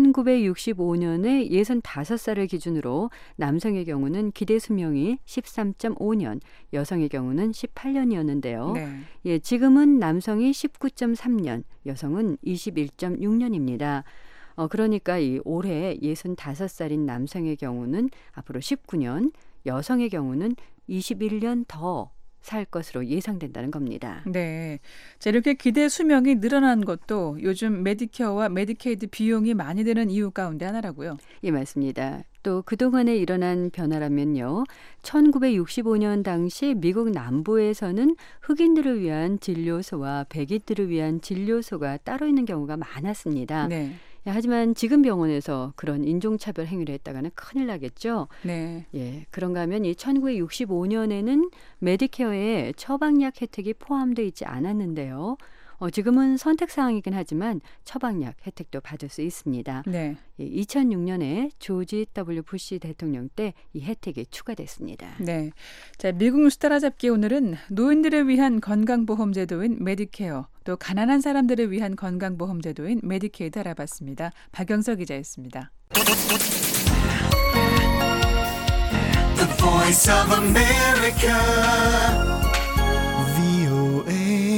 S6: 1965년에 65살을 기준으로 남성의 경우는 기대 수명이 13.5년, 여성의 경우는 18년이었는데요.
S4: 네.
S6: 예, 지금은 남성이 19.3년, 여성은 21.6년입니다. 그러니까 이 올해 65살인 남성의 경우는 앞으로 19년, 여성의 경우는 21년 더 살 것으로 예상된다는 겁니다.
S4: 네. 자, 이렇게 기대 수명이 늘어난 것도 요즘 메디케어와 메디케이드 비용이 많이 드는 이유 가운데 하나라고요.
S6: 예, 맞습니다. 또 그동안에 일어난 변화라면요. 1965년 당시 미국 남부에서는 흑인들을 위한 진료소와 백인들을 위한 진료소가 따로 있는 경우가 많았습니다.
S4: 네.
S6: 하지만 지금 병원에서 그런 인종차별 행위를 했다가는 큰일 나겠죠.
S4: 네.
S6: 예, 그런가 하면 이 1965년에는 메디케어에 처방약 혜택이 포함되어 있지 않았는데요. 지금은 선택사항이긴 하지만 처방약 혜택도 받을 수 있습니다.
S4: 네.
S6: 2006년에 조지 W. 부시 대통령 때 이 혜택이 추가됐습니다.
S4: 네. 자, 미국 뉴스 따라잡기 오늘은 노인들을 위한 건강보험제도인 메디케어, 또 가난한 사람들을 위한 건강보험제도인 메디케이드 알아봤습니다. 박영석 기자였습니다.
S8: The Voice of America, VOA.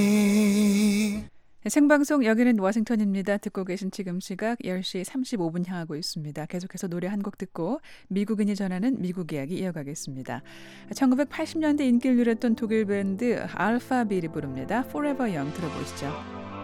S4: 생방송 여기는 워싱턴입니다. 듣고 계신 지금 시각 10시 35분 향하고 있습니다. 계속해서 노래 한 곡 듣고 미국인이 전하는 미국 이야기 이어가겠습니다. 1980년대 인기를 누렸던 독일 밴드 알파빌이 부릅니다. Forever Young 들어보시죠.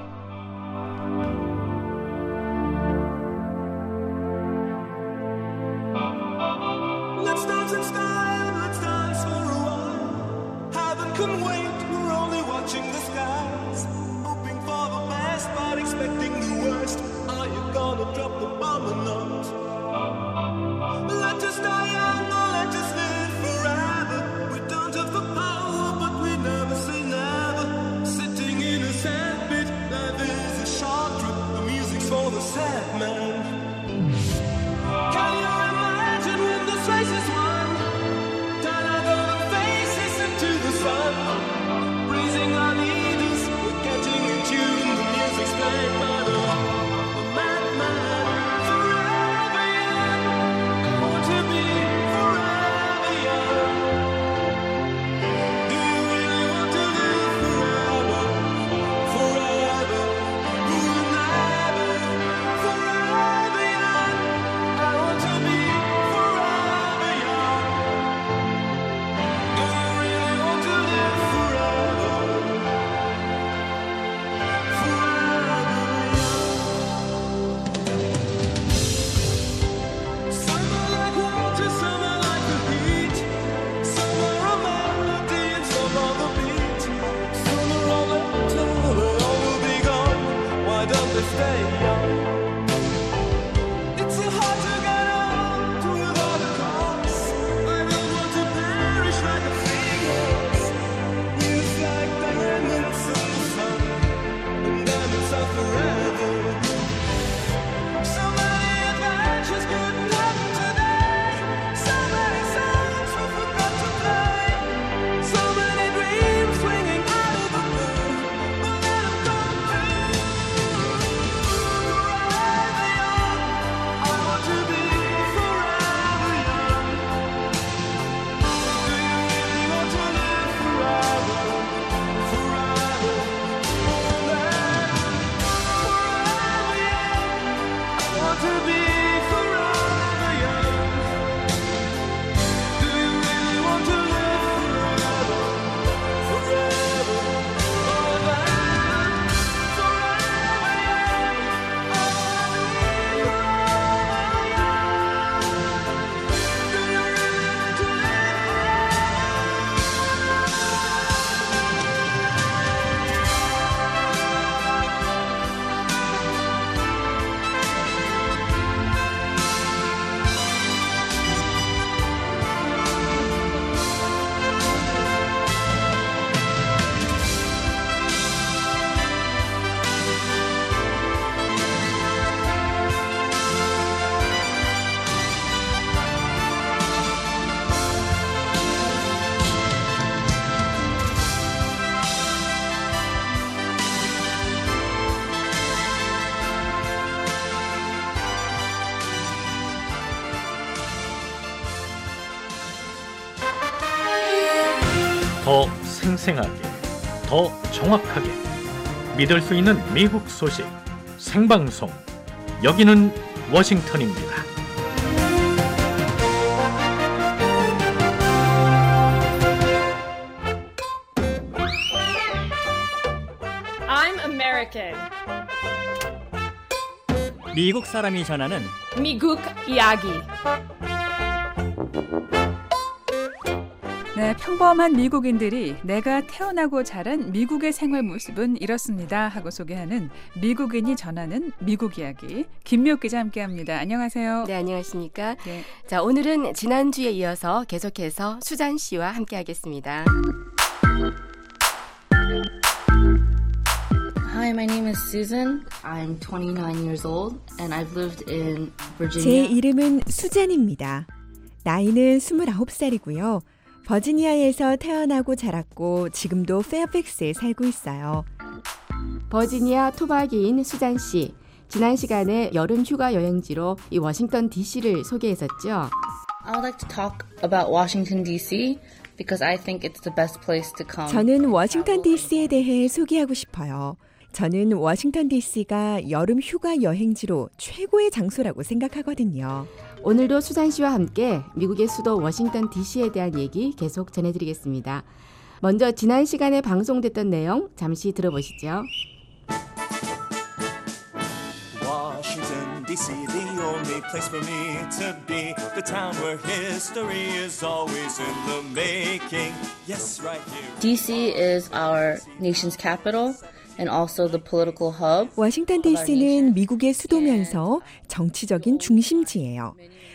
S8: Let's dance in style, let's dance for a while. Heaven can wait, we're only watching the skies. Hoping for the best, but expecting the worst. Are you gonna drop the bomb or not? Let us die young or let us live forever. We don't have the power, but we never say never. Sitting in a sandpit, life is a short trip. The music's for the sad man. Can you imagine when this race is won? Turn our golden faces into the sun. Raising our leaders, we're getting in tune. The music's played by the madman. Forever young, I want to be forever young. Do you really want to live forever? Forever, never, forever young. I want to be forever young. Do you really want to live forever? Forever young. Some are like water, some are like the heat. Some are a melody and some are the beat. Sooner or later they all will be gone. Why don't they stay young? It's so hard to get old without a cause. I don't want to perish like a phoenix. You
S3: 생생하게, 더 정확하게 믿을 수 있는 미국 소식 생방송. 여기는 워싱턴입니다.
S9: I'm American.
S10: 미국 사람이 전하는
S9: 미국 이야기.
S4: 네, 평범한 미국인들이 내가 태어나고 자란 미국의 생활 모습은 이렇습니다 하고 소개하는 미국인이 전하는 미국 이야기. 김미옥 기자 함께합니다. 안녕하세요.
S11: 네, 안녕하십니까?
S4: 네.
S11: 자, 오늘은 지난주에 이어서 계속해서 수잔 씨와 함께하겠습니다.
S12: Hi, my name is Susan. I'm 29 years old and I've lived in
S13: 제
S12: Virginia.
S13: 이름은 수잔입니다. 나이는 29살이고요. 버지니아에서 태어나고 자랐고 지금도 페어팩스에 살고 있어요.
S11: 버지니아 토박이인 수잔 씨. 지난 시간에 여름 휴가 여행지로 이 워싱턴 DC를 소개했었죠.
S12: I would like to talk about Washington, D.C. because I think it's the best place to come.
S13: 저는 워싱턴 DC에 대해 소개하고 싶어요. 저는 워싱턴 DC가 여름 휴가 여행지로 최고의 장소라고 생각하거든요.
S11: 오늘도 수잔 씨와 함께 미국의 수도 워싱턴 DC에 대한 얘기 계속 전해드리겠습니다. 먼저 지난 시간에 방송됐던 내용 잠시 들어보시죠.
S8: Washington, D.C., the only place for me to be. The town where history is always in the making. Yes, right here.
S12: D.C. is our nation's capital and also the political hub.
S13: 워싱턴 DC는 미국의 수도면서 정치적인 중심지예요.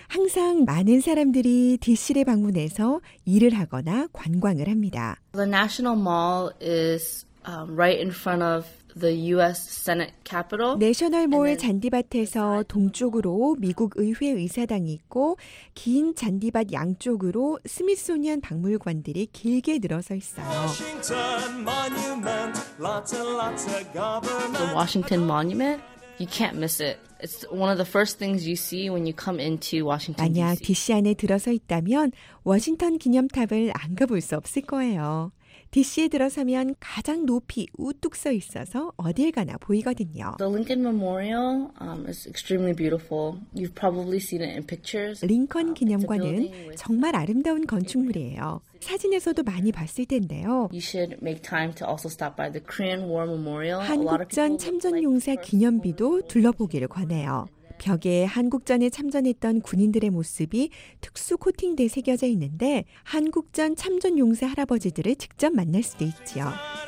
S13: 항상 많은 사람들이 DC를 방문해서 일을 하거나 관광을 합니다.
S12: The National Mall is right in front of the U.S. Senate Capitol.
S13: 내셔널몰 잔디밭에서 동쪽으로 미국 의회 의사당이 있고 긴 잔디밭 양쪽으로 스미소니언 박물관들이 길게 늘어서 있어요.
S8: Washington Monument, lots and lots of government.
S12: The Washington Monument, you can't miss it. It's one of the first things you see when you come into Washington,
S13: 만약
S12: D.C.
S13: DC 안에 들어서 있다면 워싱턴 기념탑을 안 가볼 수 없을 거예요. DC에 들어서면 가장 높이 우뚝 서 있어서 어딜 가나 보이거든요.
S12: The Lincoln Memorial is extremely beautiful. You've probably seen it in pictures.
S13: 링컨 기념관은 정말 아름다운 건축물이에요. 사진에서도 많이 봤을 텐데요.
S12: You should make time to also stop by the Korean War Memorial.
S13: 한국전 참전용사 기념비도 둘러보기를 권해요. 벽에 한국전에 참전했던 군인들의 모습이 특수 코팅돼 새겨져 있는데 한국전 참전 용사 할아버지들을 직접 만날 수도 있지요.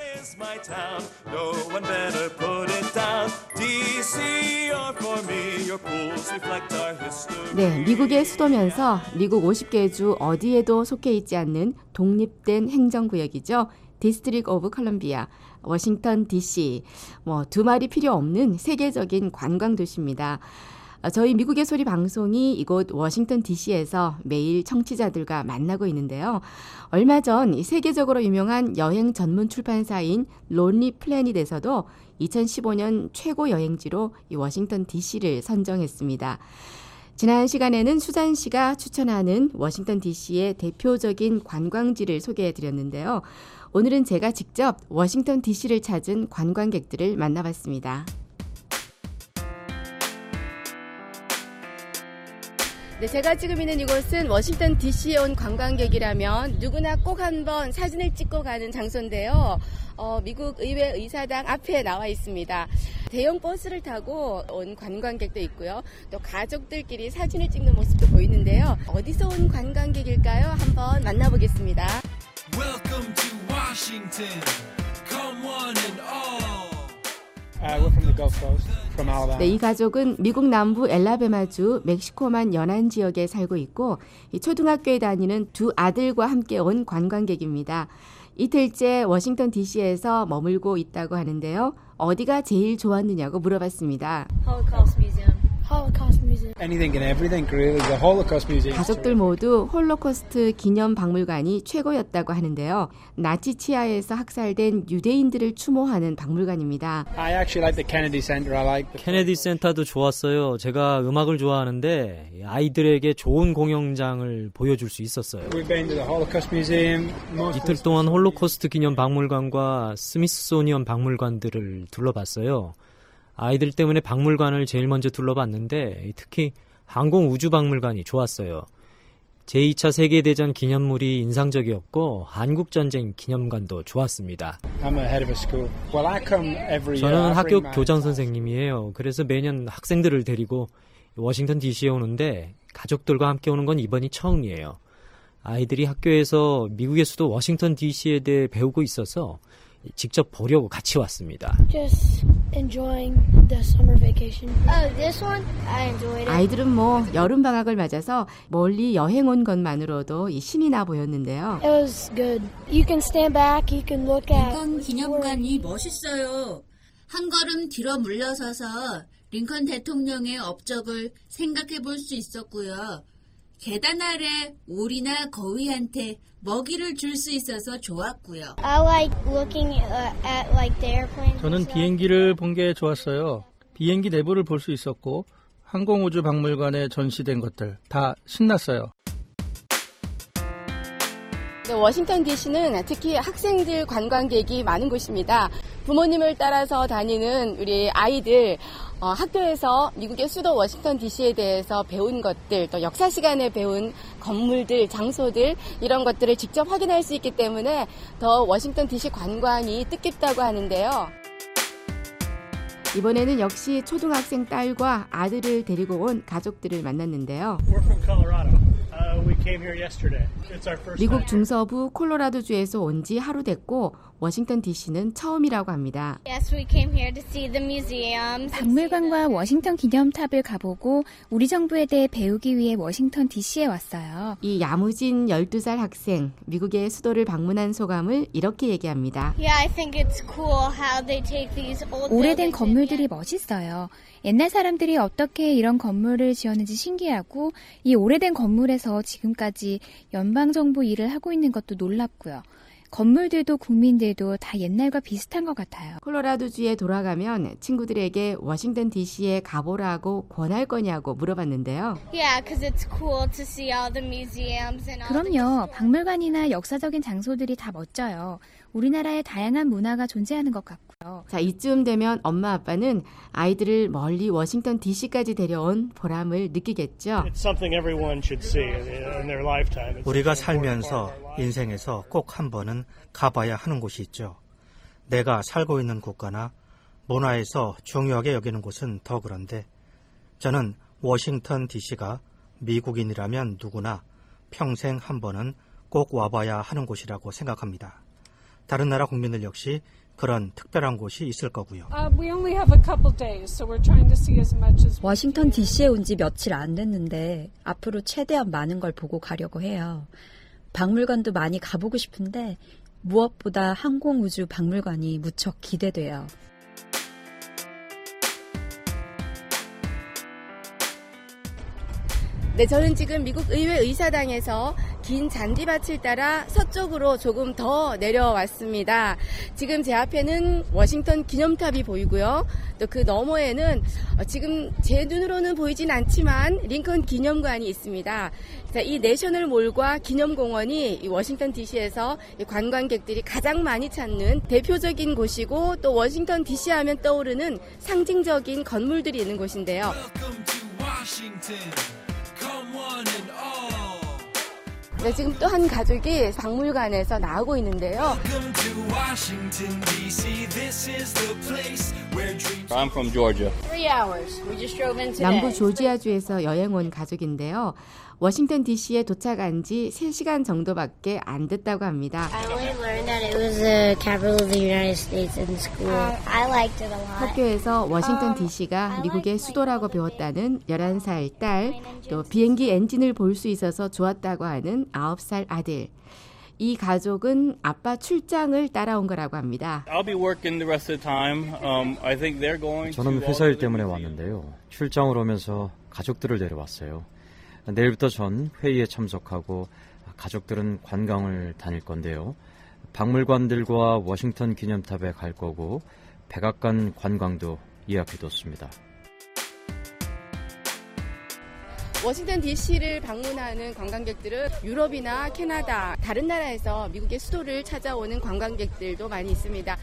S8: My town, no one better put it down. D.C. are for me, your pools reflect our history.
S11: 네, 미국의 수도면서 미국 50개 주 어디에도 속해 있지 않는 독립된 행정구역이죠. 디스트릭 오브 컬럼비아, 워싱턴 DC. 두 말이 필요 없는 세계적인 관광 도시입니다. 저희 미국의 소리 방송이 이곳 워싱턴 DC에서 매일 청취자들과 만나고 있는데요. 얼마 전 세계적으로 유명한 여행 전문 출판사인 론리 플래닛에서도 2015년 최고 여행지로 이 워싱턴 DC를 선정했습니다. 지난 시간에는 수잔 씨가 추천하는 워싱턴 DC의 대표적인 관광지를 소개해드렸는데요. 오늘은 제가 직접 워싱턴 DC를 찾은 관광객들을 만나봤습니다. 네, 제가 지금 있는 이곳은 워싱턴 DC에 온 관광객이라면 누구나 꼭 한번 사진을 찍고 가는 장소인데요. 미국 의회 의사당 앞에 나와 있습니다. 대형 버스를 타고 온 관광객도 있고요. 또 가족들끼리 사진을 찍는 모습도 보이는데요. 어디서 온 관광객일까요? 한번 만나보겠습니다.
S8: Welcome to Washington. Come one and all.
S14: We're from the Gulf Coast, from Alabama.
S11: 네, 이 가족은 미국 남부 엘라베마주 멕시코만 연안 지역에 살고 있고 이 초등학교에 다니는 두 아들과 함께 온 관광객입니다. 이틀째 워싱턴 DC에서 머물고 있다고 하는데요. 어디가 제일 좋았느냐고 물어봤습니다.
S12: Holocaust Museum.
S14: Holocaust Museum. Anything and everything, really. The Holocaust Museum.
S11: 가족들 모두 홀로코스트 기념 박물관이 최고였다고 하는데요. 나치 치하에서 학살된 유대인들을 추모하는 박물관입니다.
S14: I actually like the Kennedy Center. I like the
S15: 케네디 센터도 좋았어요. 제가 음악을 좋아하는데 아이들에게 좋은 공연장을 보여줄 수 있었어요.
S14: We've been to the Holocaust Museum.
S15: 이틀 동안 홀로코스트 기념 박물관과 스미소니언 박물관들을 둘러봤어요. 아이들 때문에 박물관을 제일 먼저 둘러봤는데 특히 항공우주박물관이 좋았어요. 제2차 세계대전 기념물이 인상적이었고 한국전쟁 기념관도 좋았습니다.
S14: I'm a head of a school. Well, I come every year.
S15: 저는 학교 교장 선생님이에요. 그래서 매년 학생들을 데리고 워싱턴 DC에 오는데 가족들과 함께 오는 건 이번이 처음이에요. 아이들이 학교에서 미국의 수도 워싱턴 DC에 대해 배우고 있어서 직접 보려고 같이 왔습니다.
S16: Just enjoying the summer vacation. Oh, this one? I enjoyed it.
S11: 아이들은 뭐 여름 방학을 맞아서 멀리 여행 온 것만으로도 신이 나 보였는데요.
S16: It was good. You can stand back, you can look at.
S17: 링컨 기념관이 멋있어요. 한 걸음 뒤로 물러서서 링컨 대통령의 업적을 생각해 볼 수 있었고요. 계단 아래 오리나 거위한테 먹이를 줄 수 있어서 좋았고요.
S16: I like looking at like the airplanes.
S2: 저는 비행기를 본 게 좋았어요. 비행기 내부를 볼 수 있었고 항공우주 박물관에 전시된 것들 다 신났어요.
S18: 네, 워싱턴 DC는 특히 학생들 관광객이 많은 곳입니다. 부모님을 따라서 다니는 우리 아이들 학교에서 미국의 수도 워싱턴 DC에 대해서 배운 것들, 또 역사 시간에 배운 건물들, 장소들 이런 것들을 직접 확인할 수 있기 때문에 더 워싱턴 DC 관광이 뜻깊다고 하는데요.
S11: 이번에는 역시 초등학생 딸과 아들을 데리고 온 가족들을 만났는데요.
S19: We're from Colorado. We came here yesterday. It's our first
S11: 미국
S19: time.
S11: 중서부 콜로라도주에서 온 지 하루 됐고 워싱턴 DC는 처음이라고 합니다.
S16: Yes, we came here to see the museums.
S20: 박물관과 워싱턴 기념탑을 가보고 우리 정부에 대해 배우기 위해 워싱턴 DC에 왔어요.
S11: 이 야무진 12살 학생, 미국의 수도를 방문한 소감을 이렇게 얘기합니다.
S16: Yeah, I think it's cool how they take these old
S20: 오래된
S16: buildings
S20: 건물들이 멋있어요. 옛날 사람들이 어떻게 이런 건물을 지었는지 신기하고 이 오래된 건물에서 지금까지 연방정부 일을 하고 있는 것도 놀랍고요. 건물들도 국민들도 다 옛날과 비슷한 것 같아요.
S11: 콜로라도주에 돌아가면 친구들에게 워싱턴 DC에 가보라고 권할 거냐고 물어봤는데요.
S16: Yeah, because it's cool to see all the museums and all.
S20: 그럼요. 박물관이나 역사적인 장소들이 다 멋져요. 우리나라의 다양한 문화가 존재하는 것 같고요.
S11: 자, 이쯤 되면 엄마 아빠는 아이들을 멀리 워싱턴 DC까지 데려온 보람을 느끼겠죠.
S19: It's something everyone should see in their lifetime.
S21: 우리가 살면서 인생에서 꼭 한 번은 가봐야 하는 곳이 있죠. 내가 살고 있는 국가나 문화에서 중요하게 여기는 곳은 더 그런데 저는 워싱턴 DC가 미국인이라면 누구나 평생 한 번은 꼭 와봐야 하는 곳이라고 생각합니다. 다른 나라 국민들 역시 그런 특별한 곳이 있을 거고요.
S22: 워싱턴 DC에 온 지 며칠 안 됐는데 앞으로 최대한 많은 걸 보고 가려고 해요. 박물관도 많이 가보고 싶은데 무엇보다 항공우주 박물관이 무척 기대돼요.
S18: 네, 저는 지금 미국 의회 의사당에서 긴 잔디밭을 따라 서쪽으로 조금 더 내려왔습니다. 지금 제 앞에는 워싱턴 기념탑이 보이고요. 또 그 너머에는 지금 제 눈으로는 보이진 않지만 링컨 기념관이 있습니다. 자, 이 내셔널몰과 기념공원이 이 워싱턴 DC에서 관광객들이 가장 많이 찾는 대표적인 곳이고 또 워싱턴 DC 하면 떠오르는 상징적인 건물들이 있는 곳인데요. 네, 지금 또 한 가족이 박물관에서 나오고 있는데요.
S23: I'm from Georgia.
S16: 3 hours. We just drove in today.
S11: 남부 조지아주에서 여행 온 가족인데요. 워싱턴 DC에 도착한 지 3시간 정도밖에 안 됐다고 합니다.
S16: I only learned that it was the capital of the United States in school. I liked it a lot.
S11: 학교에서 워싱턴 DC가 미국의 수도라고 배웠다는 11살 딸, 또 비행기 엔진을 볼 수 있어서 좋았다고 하는 9살 아들. 이 가족은 아빠 출장을 따라온 거라고 합니다.
S1: I'll be working the rest of the time. I think they're going
S5: 저는
S1: to
S5: 회사 일 때문에 왔는데요. 출장을 오면서 가족들을 데려왔어요. 내일부터 전 회의에 참석하고 가족들은 관광을 다닐 건데요. 박물관들과 워싱턴 기념탑에 갈 거고 백악관 관광도 예약해뒀습니다.
S18: 워싱턴 DC를 방문하는 관광객들은 유럽이나 캐나다, 다른 나라에서 미국의 수도를 찾아오는 관광객들도 많이 있습니다.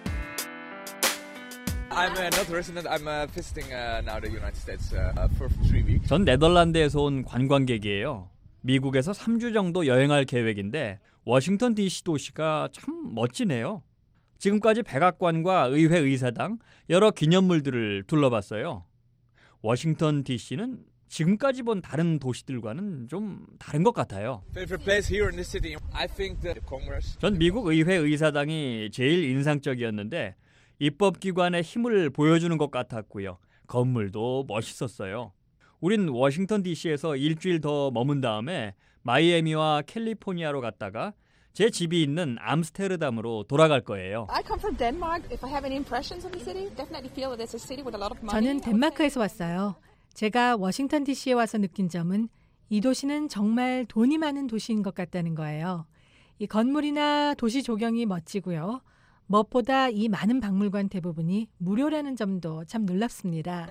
S23: I'm not a resident. I'm visiting now the United States for 3 weeks.
S10: 전 네덜란드에서 온 관광객이에요. 미국에서 3주 정도 여행할 계획인데 워싱턴 DC 도시가 참 멋지네요. 지금까지 백악관과 의회 의사당, 여러 기념물들을 둘러봤어요. 워싱턴 DC는 지금까지 본 다른 도시들과는 좀 다른 것 같아요.
S23: Favorite place here in this city? I think the Congress.
S10: 전 미국 의회 의사당이 제일 인상적이었는데 입법기관의 힘을 보여주는 것 같았고요. 건물도 멋있었어요. 우린 워싱턴 DC에서 일주일 더 머문 다음에 마이애미와 캘리포니아로 갔다가 제 집이 있는 암스테르담으로 돌아갈 거예요.
S24: I come from Denmark. If I have any impressions of the city, definitely feel that it's a city with a lot of money.
S25: 저는 덴마크에서 왔어요. 제가 워싱턴 DC에 와서 느낀 점은 이 도시는 정말 돈이 많은 도시인 것 같다는 거예요. 이 건물이나 도시 조경이 멋지고요. 무엇보다 이 많은 박물관 대부분이 무료라는 점도 참 놀랍습니다.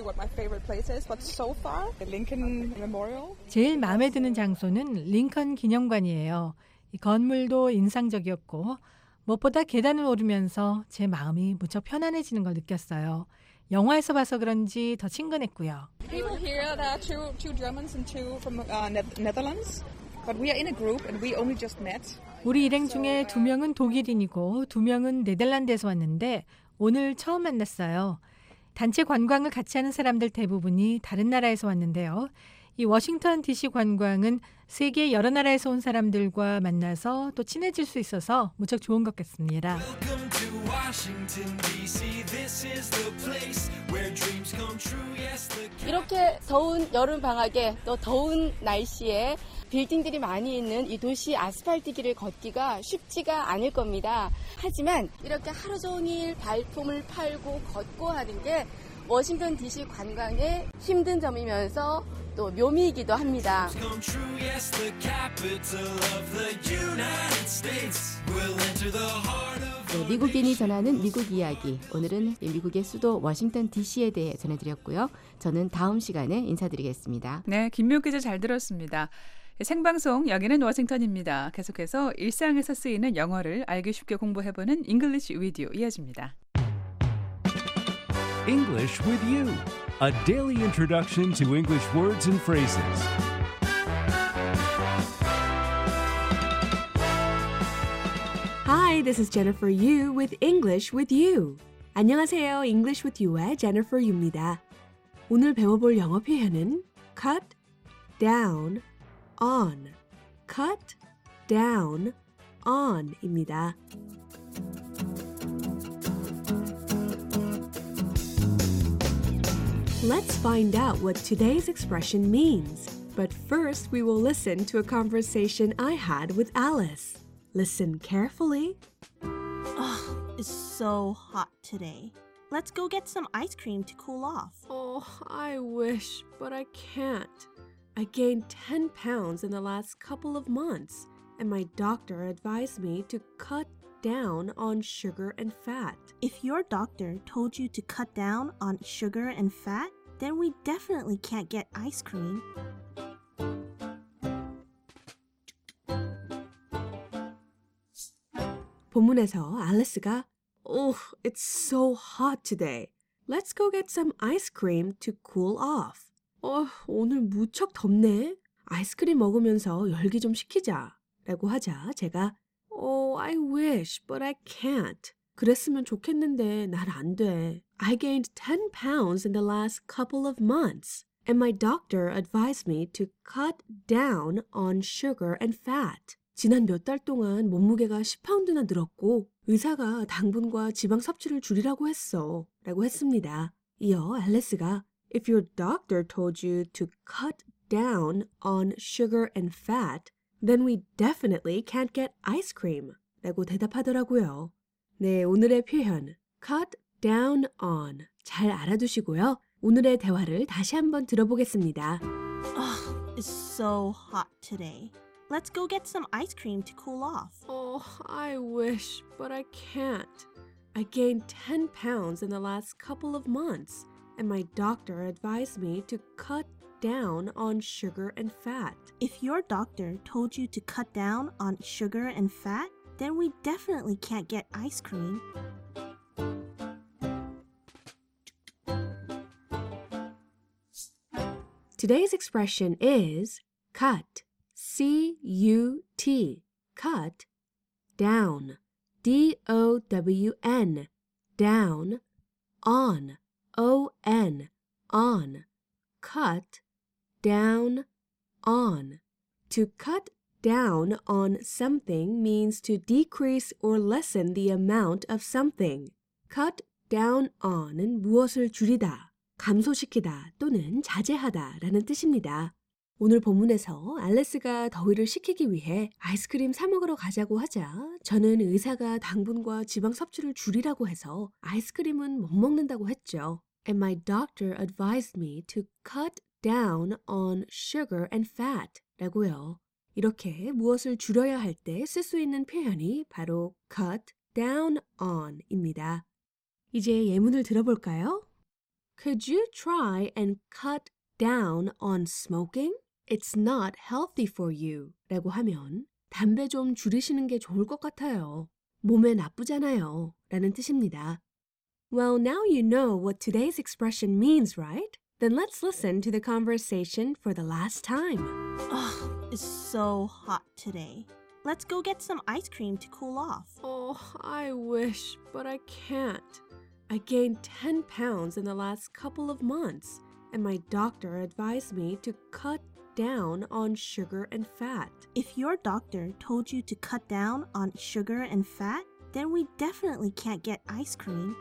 S25: 제일 마음에 드는 장소는 링컨 기념관이에요. 이 건물도 인상적이었고 무엇보다 계단을 오르면서 제 마음이 무척 편안해지는 걸 느꼈어요. 영화에서 봐서 그런지 더 친근했고요.
S24: People here that two Germans and two from Netherlands, but we are in a group and we only just met.
S25: 우리 일행 중에 2명은 독일인이고 2명은 네덜란드에서 왔는데 오늘 처음 만났어요. 단체 관광을 같이 하는 사람들 대부분이 다른 나라에서 왔는데요. 이 워싱턴 DC 관광은 세계 여러 나라에서 온 사람들과 만나서 또 친해질 수 있어서 무척 좋은 것 같습니다.
S18: 이렇게 더운 여름 방학에 또 더운 날씨에 빌딩들이 많이 있는 이 도시 아스팔트 길을 걷기가 쉽지가 않을 겁니다. 하지만 이렇게 하루 종일 발품을 팔고 걷고 하는 게 워싱턴 DC 관광의 힘든 점이면서 또 묘미이기도 합니다.
S11: 네, 미국인이 전하는 미국 이야기. 오늘은 미국의 수도 워싱턴 DC에 대해 전해드렸고요. 저는 다음 시간에 인사드리겠습니다.
S4: 네, 김미옥 기자 잘 들었습니다. 생방송 여기는 워싱턴입니다. 계속해서 일상에서 쓰이는 영어를 알기 쉽게 공부해보는 English with You 이어집니다.
S26: English with You, a daily introduction to English words and phrases.
S27: Hi, this is Jennifer Yu with English with You. 안녕하세요. English with You의 Jennifer Yu입니다. 오늘 배워볼 영어 표현은 cut down on, cut down on입니다. Let's find out what today's expression means. But first, we will listen to a conversation I had with Alice. Listen carefully.
S28: Ugh, it's so hot today. Let's go get some ice cream to cool off.
S27: Oh, I wish, but I can't. I gained 10 pounds in the last couple of months, and my doctor advised me to cut down on sugar and fat.
S28: If your doctor told you to cut down on sugar and fat, then we definitely can't get ice cream.
S27: 본문에서 알리스가 Oh, it's so hot today. Let's go get some ice cream to cool off. 오늘 무척 덥네. 아이스크림 먹으면서 열기 좀 식히자. 라고 하자 제가 Oh, I wish, but I can't. 그랬으면 좋겠는데 날 안 돼. I gained 10 pounds in the last couple of months. And my doctor advised me to cut down on sugar and fat. 지난 몇 달 동안 몸무게가 10파운드나 늘었고 의사가 당분과 지방 섭취를 줄이라고 했어. 라고 했습니다. 이어 앨리스가 If your doctor told you to cut down on sugar and fat, then we definitely can't get ice cream. 라고 대답하더라고요. 네, 오늘의 표현 cut down on 잘 알아두시고요. 오늘의 대화를 다시 한번 들어보겠습니다.
S28: Ugh, it's so hot today. Let's go get some ice cream to cool off.
S27: Oh, I wish, but I can't. I gained 10 pounds in the last couple of months, and my doctor advised me to cut down on sugar and fat.
S28: If your doctor told you to cut down on sugar and fat, then we definitely can't get ice cream.
S27: Today's expression is cut, C-U-T, cut, down, D-O-W-N, down, on, O-N, on, cut, down, on. To cut down on something means to decrease or lessen the amount of something. cut down on은 무엇을 줄이다, 감소시키다 또는 자제하다 라는 뜻입니다. 오늘 본문에서 알레스가 더위를 식히기 위해 아이스크림 사 먹으러 가자고 하자 저는 의사가 당분과 지방 섭취를 줄이라고 해서 아이스크림은 못 먹는다고 했죠. And my doctor advised me to cut down on sugar and fat 라고요. 이렇게 무엇을 줄여야 할 때 쓸 수 있는 표현이 바로 cut down on 입니다. 이제 예문을 들어볼까요? Could you try and cut down on smoking? It's not healthy for you. 라고 하면 담배 좀 줄이시는 게 좋을 것 같아요. 몸에 나쁘잖아요. 라는 뜻입니다. Well, now you know what today's expression means, right? Then let's listen to the conversation for the last time.
S28: Ugh, it's so hot today. Let's go get some ice cream to cool off.
S27: Oh, I wish, but I can't. I gained 10 pounds in the last couple of months, and my doctor advised me to cut down on sugar and fat.
S28: If your doctor told you to cut down on sugar and fat, then we definitely can't get ice cream.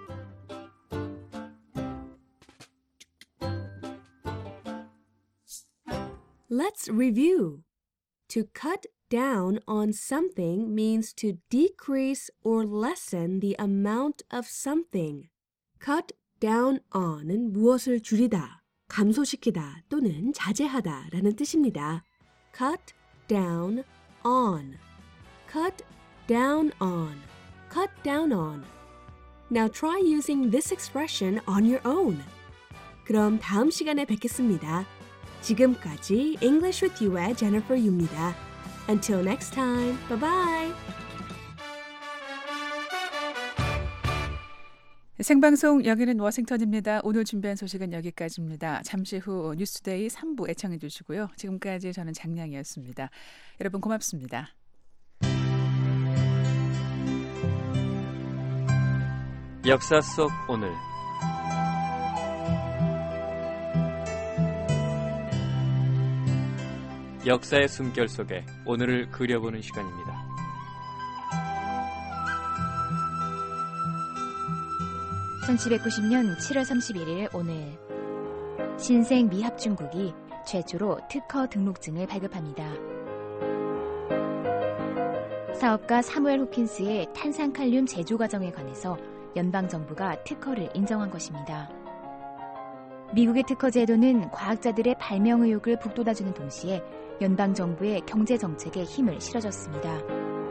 S27: Let's review. To cut down on something means to decrease or lessen the amount of something. cut down on은 무엇을 줄이다, 감소시키다 또는 자제하다 라는 뜻입니다. cut down on, cut down on, cut down on. Now try using this expression on your own. 그럼 다음 시간에 뵙겠습니다. 지금까지 English with You의 Jennifer Yu입니다. Until next time, bye-bye!
S4: 생방송 여기는 워싱턴입니다. 오늘 준비한 소식은 여기까지입니다. 잠시 후 뉴스데이 3부 애청해 주시고요. 지금까지 저는 장량이었습니다. 여러분 고맙습니다.
S2: 역사 속 오늘 역사의 숨결 속에 오늘을 그려보는 시간입니다.
S20: 1790년 7월 31일 오늘 신생 미합중국이 최초로 특허 등록증을 발급합니다. 사업가 사무엘 호킨스의 탄산칼륨 제조 과정에 관해서 연방정부가 특허를 인정한 것입니다. 미국의 특허 제도는 과학자들의 발명 의욕을 북돋아주는 동시에 연방정부의 경제정책에 힘을 실어줬습니다.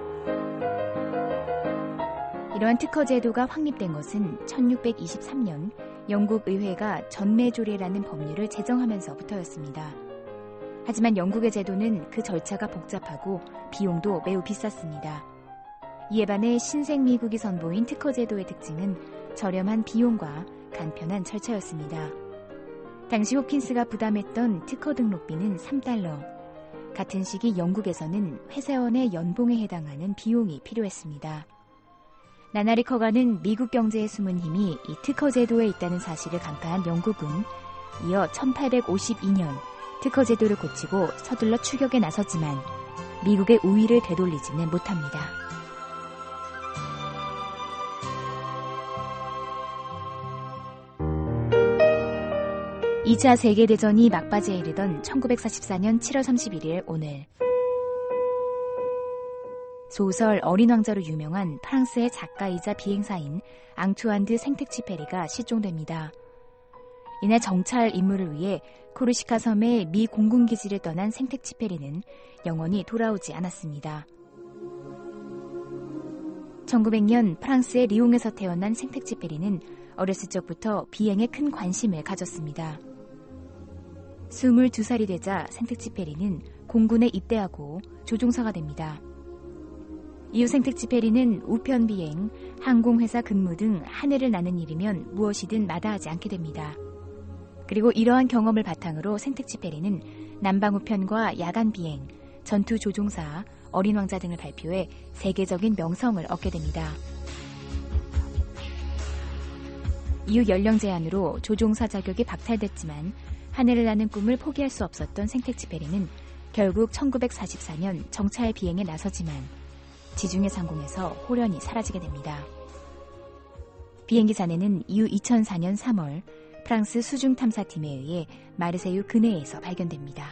S20: 이러한 특허 제도가 확립된 것은 1623년 영국 의회가 전매조례라는 법률을 제정하면서부터였습니다. 하지만 영국의 제도는 그 절차가 복잡하고 비용도 매우 비쌌습니다. 이에 반해 신생 미국이 선보인 특허 제도의 특징은 저렴한 비용과 간편한 절차였습니다. 당시 호킨스가 부담했던 특허 등록비는 $3. 같은 시기 영국에서는 회사원의 연봉에 해당하는 비용이 필요했습니다. 나나리 커간은 미국 경제의 숨은 힘이 이 특허 제도에 있다는 사실을 간파한 영국은 이어 1852년 특허 제도를 고치고 서둘러 추격에 나섰지만 미국의 우위를 되돌리지는 못합니다. 2차 세계대전이 막바지에 이르던 1944년 7월 31일 오늘
S3: 소설 어린 왕자로 유명한 프랑스의 작가이자 비행사인 앙투안 드 생텍쥐페리가 실종됩니다. 이날 정찰 임무를 위해 코르시카 섬의 미 공군기지를 떠난 생텍쥐페리는 영원히 돌아오지 않았습니다. 1900년 프랑스의 리옹에서 태어난 생텍쥐페리는 어렸을 적부터 비행에 큰 관심을 가졌습니다. 22살이 되자 생텍쥐페리는 공군에 입대하고 조종사가 됩니다. 이후 생텍쥐페리는 우편 비행, 항공회사 근무 등 하늘을 나는 일이면 무엇이든 마다하지 않게 됩니다. 그리고 이러한 경험을 바탕으로 생텍쥐페리는 남방우편과 야간 비행, 전투 조종사, 어린 왕자 등을 발표해 세계적인 명성을 얻게 됩니다. 이후 연령 제한으로 조종사 자격이 박탈됐지만 하늘을 나는 꿈을 포기할 수 없었던 생텍쥐페리는 결국 1944년 정찰 비행에 나서지만 지중해 상공에서 호련히 사라지게 됩니다. 비행기 잔해는 이후 2004년 3월 프랑스 수중 탐사팀에 의해 마르세유 근해에서 발견됩니다.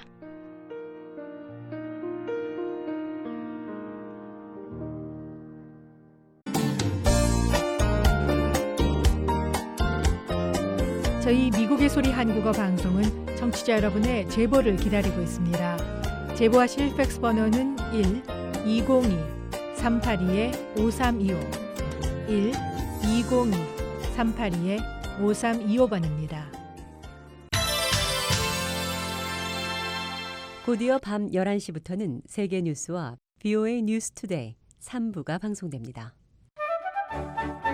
S25: 저희 미국의 소리 한국어 방송은 청취자 여러분의 제보를 기다리고 있습니다. 제보하실 팩스 번호는 1-202-382-5325 1-202-382-5325번입니다.
S6: 곧이어 밤 11시부터는 세계 뉴스와 VOA 뉴스 투데이 3부가 방송됩니다.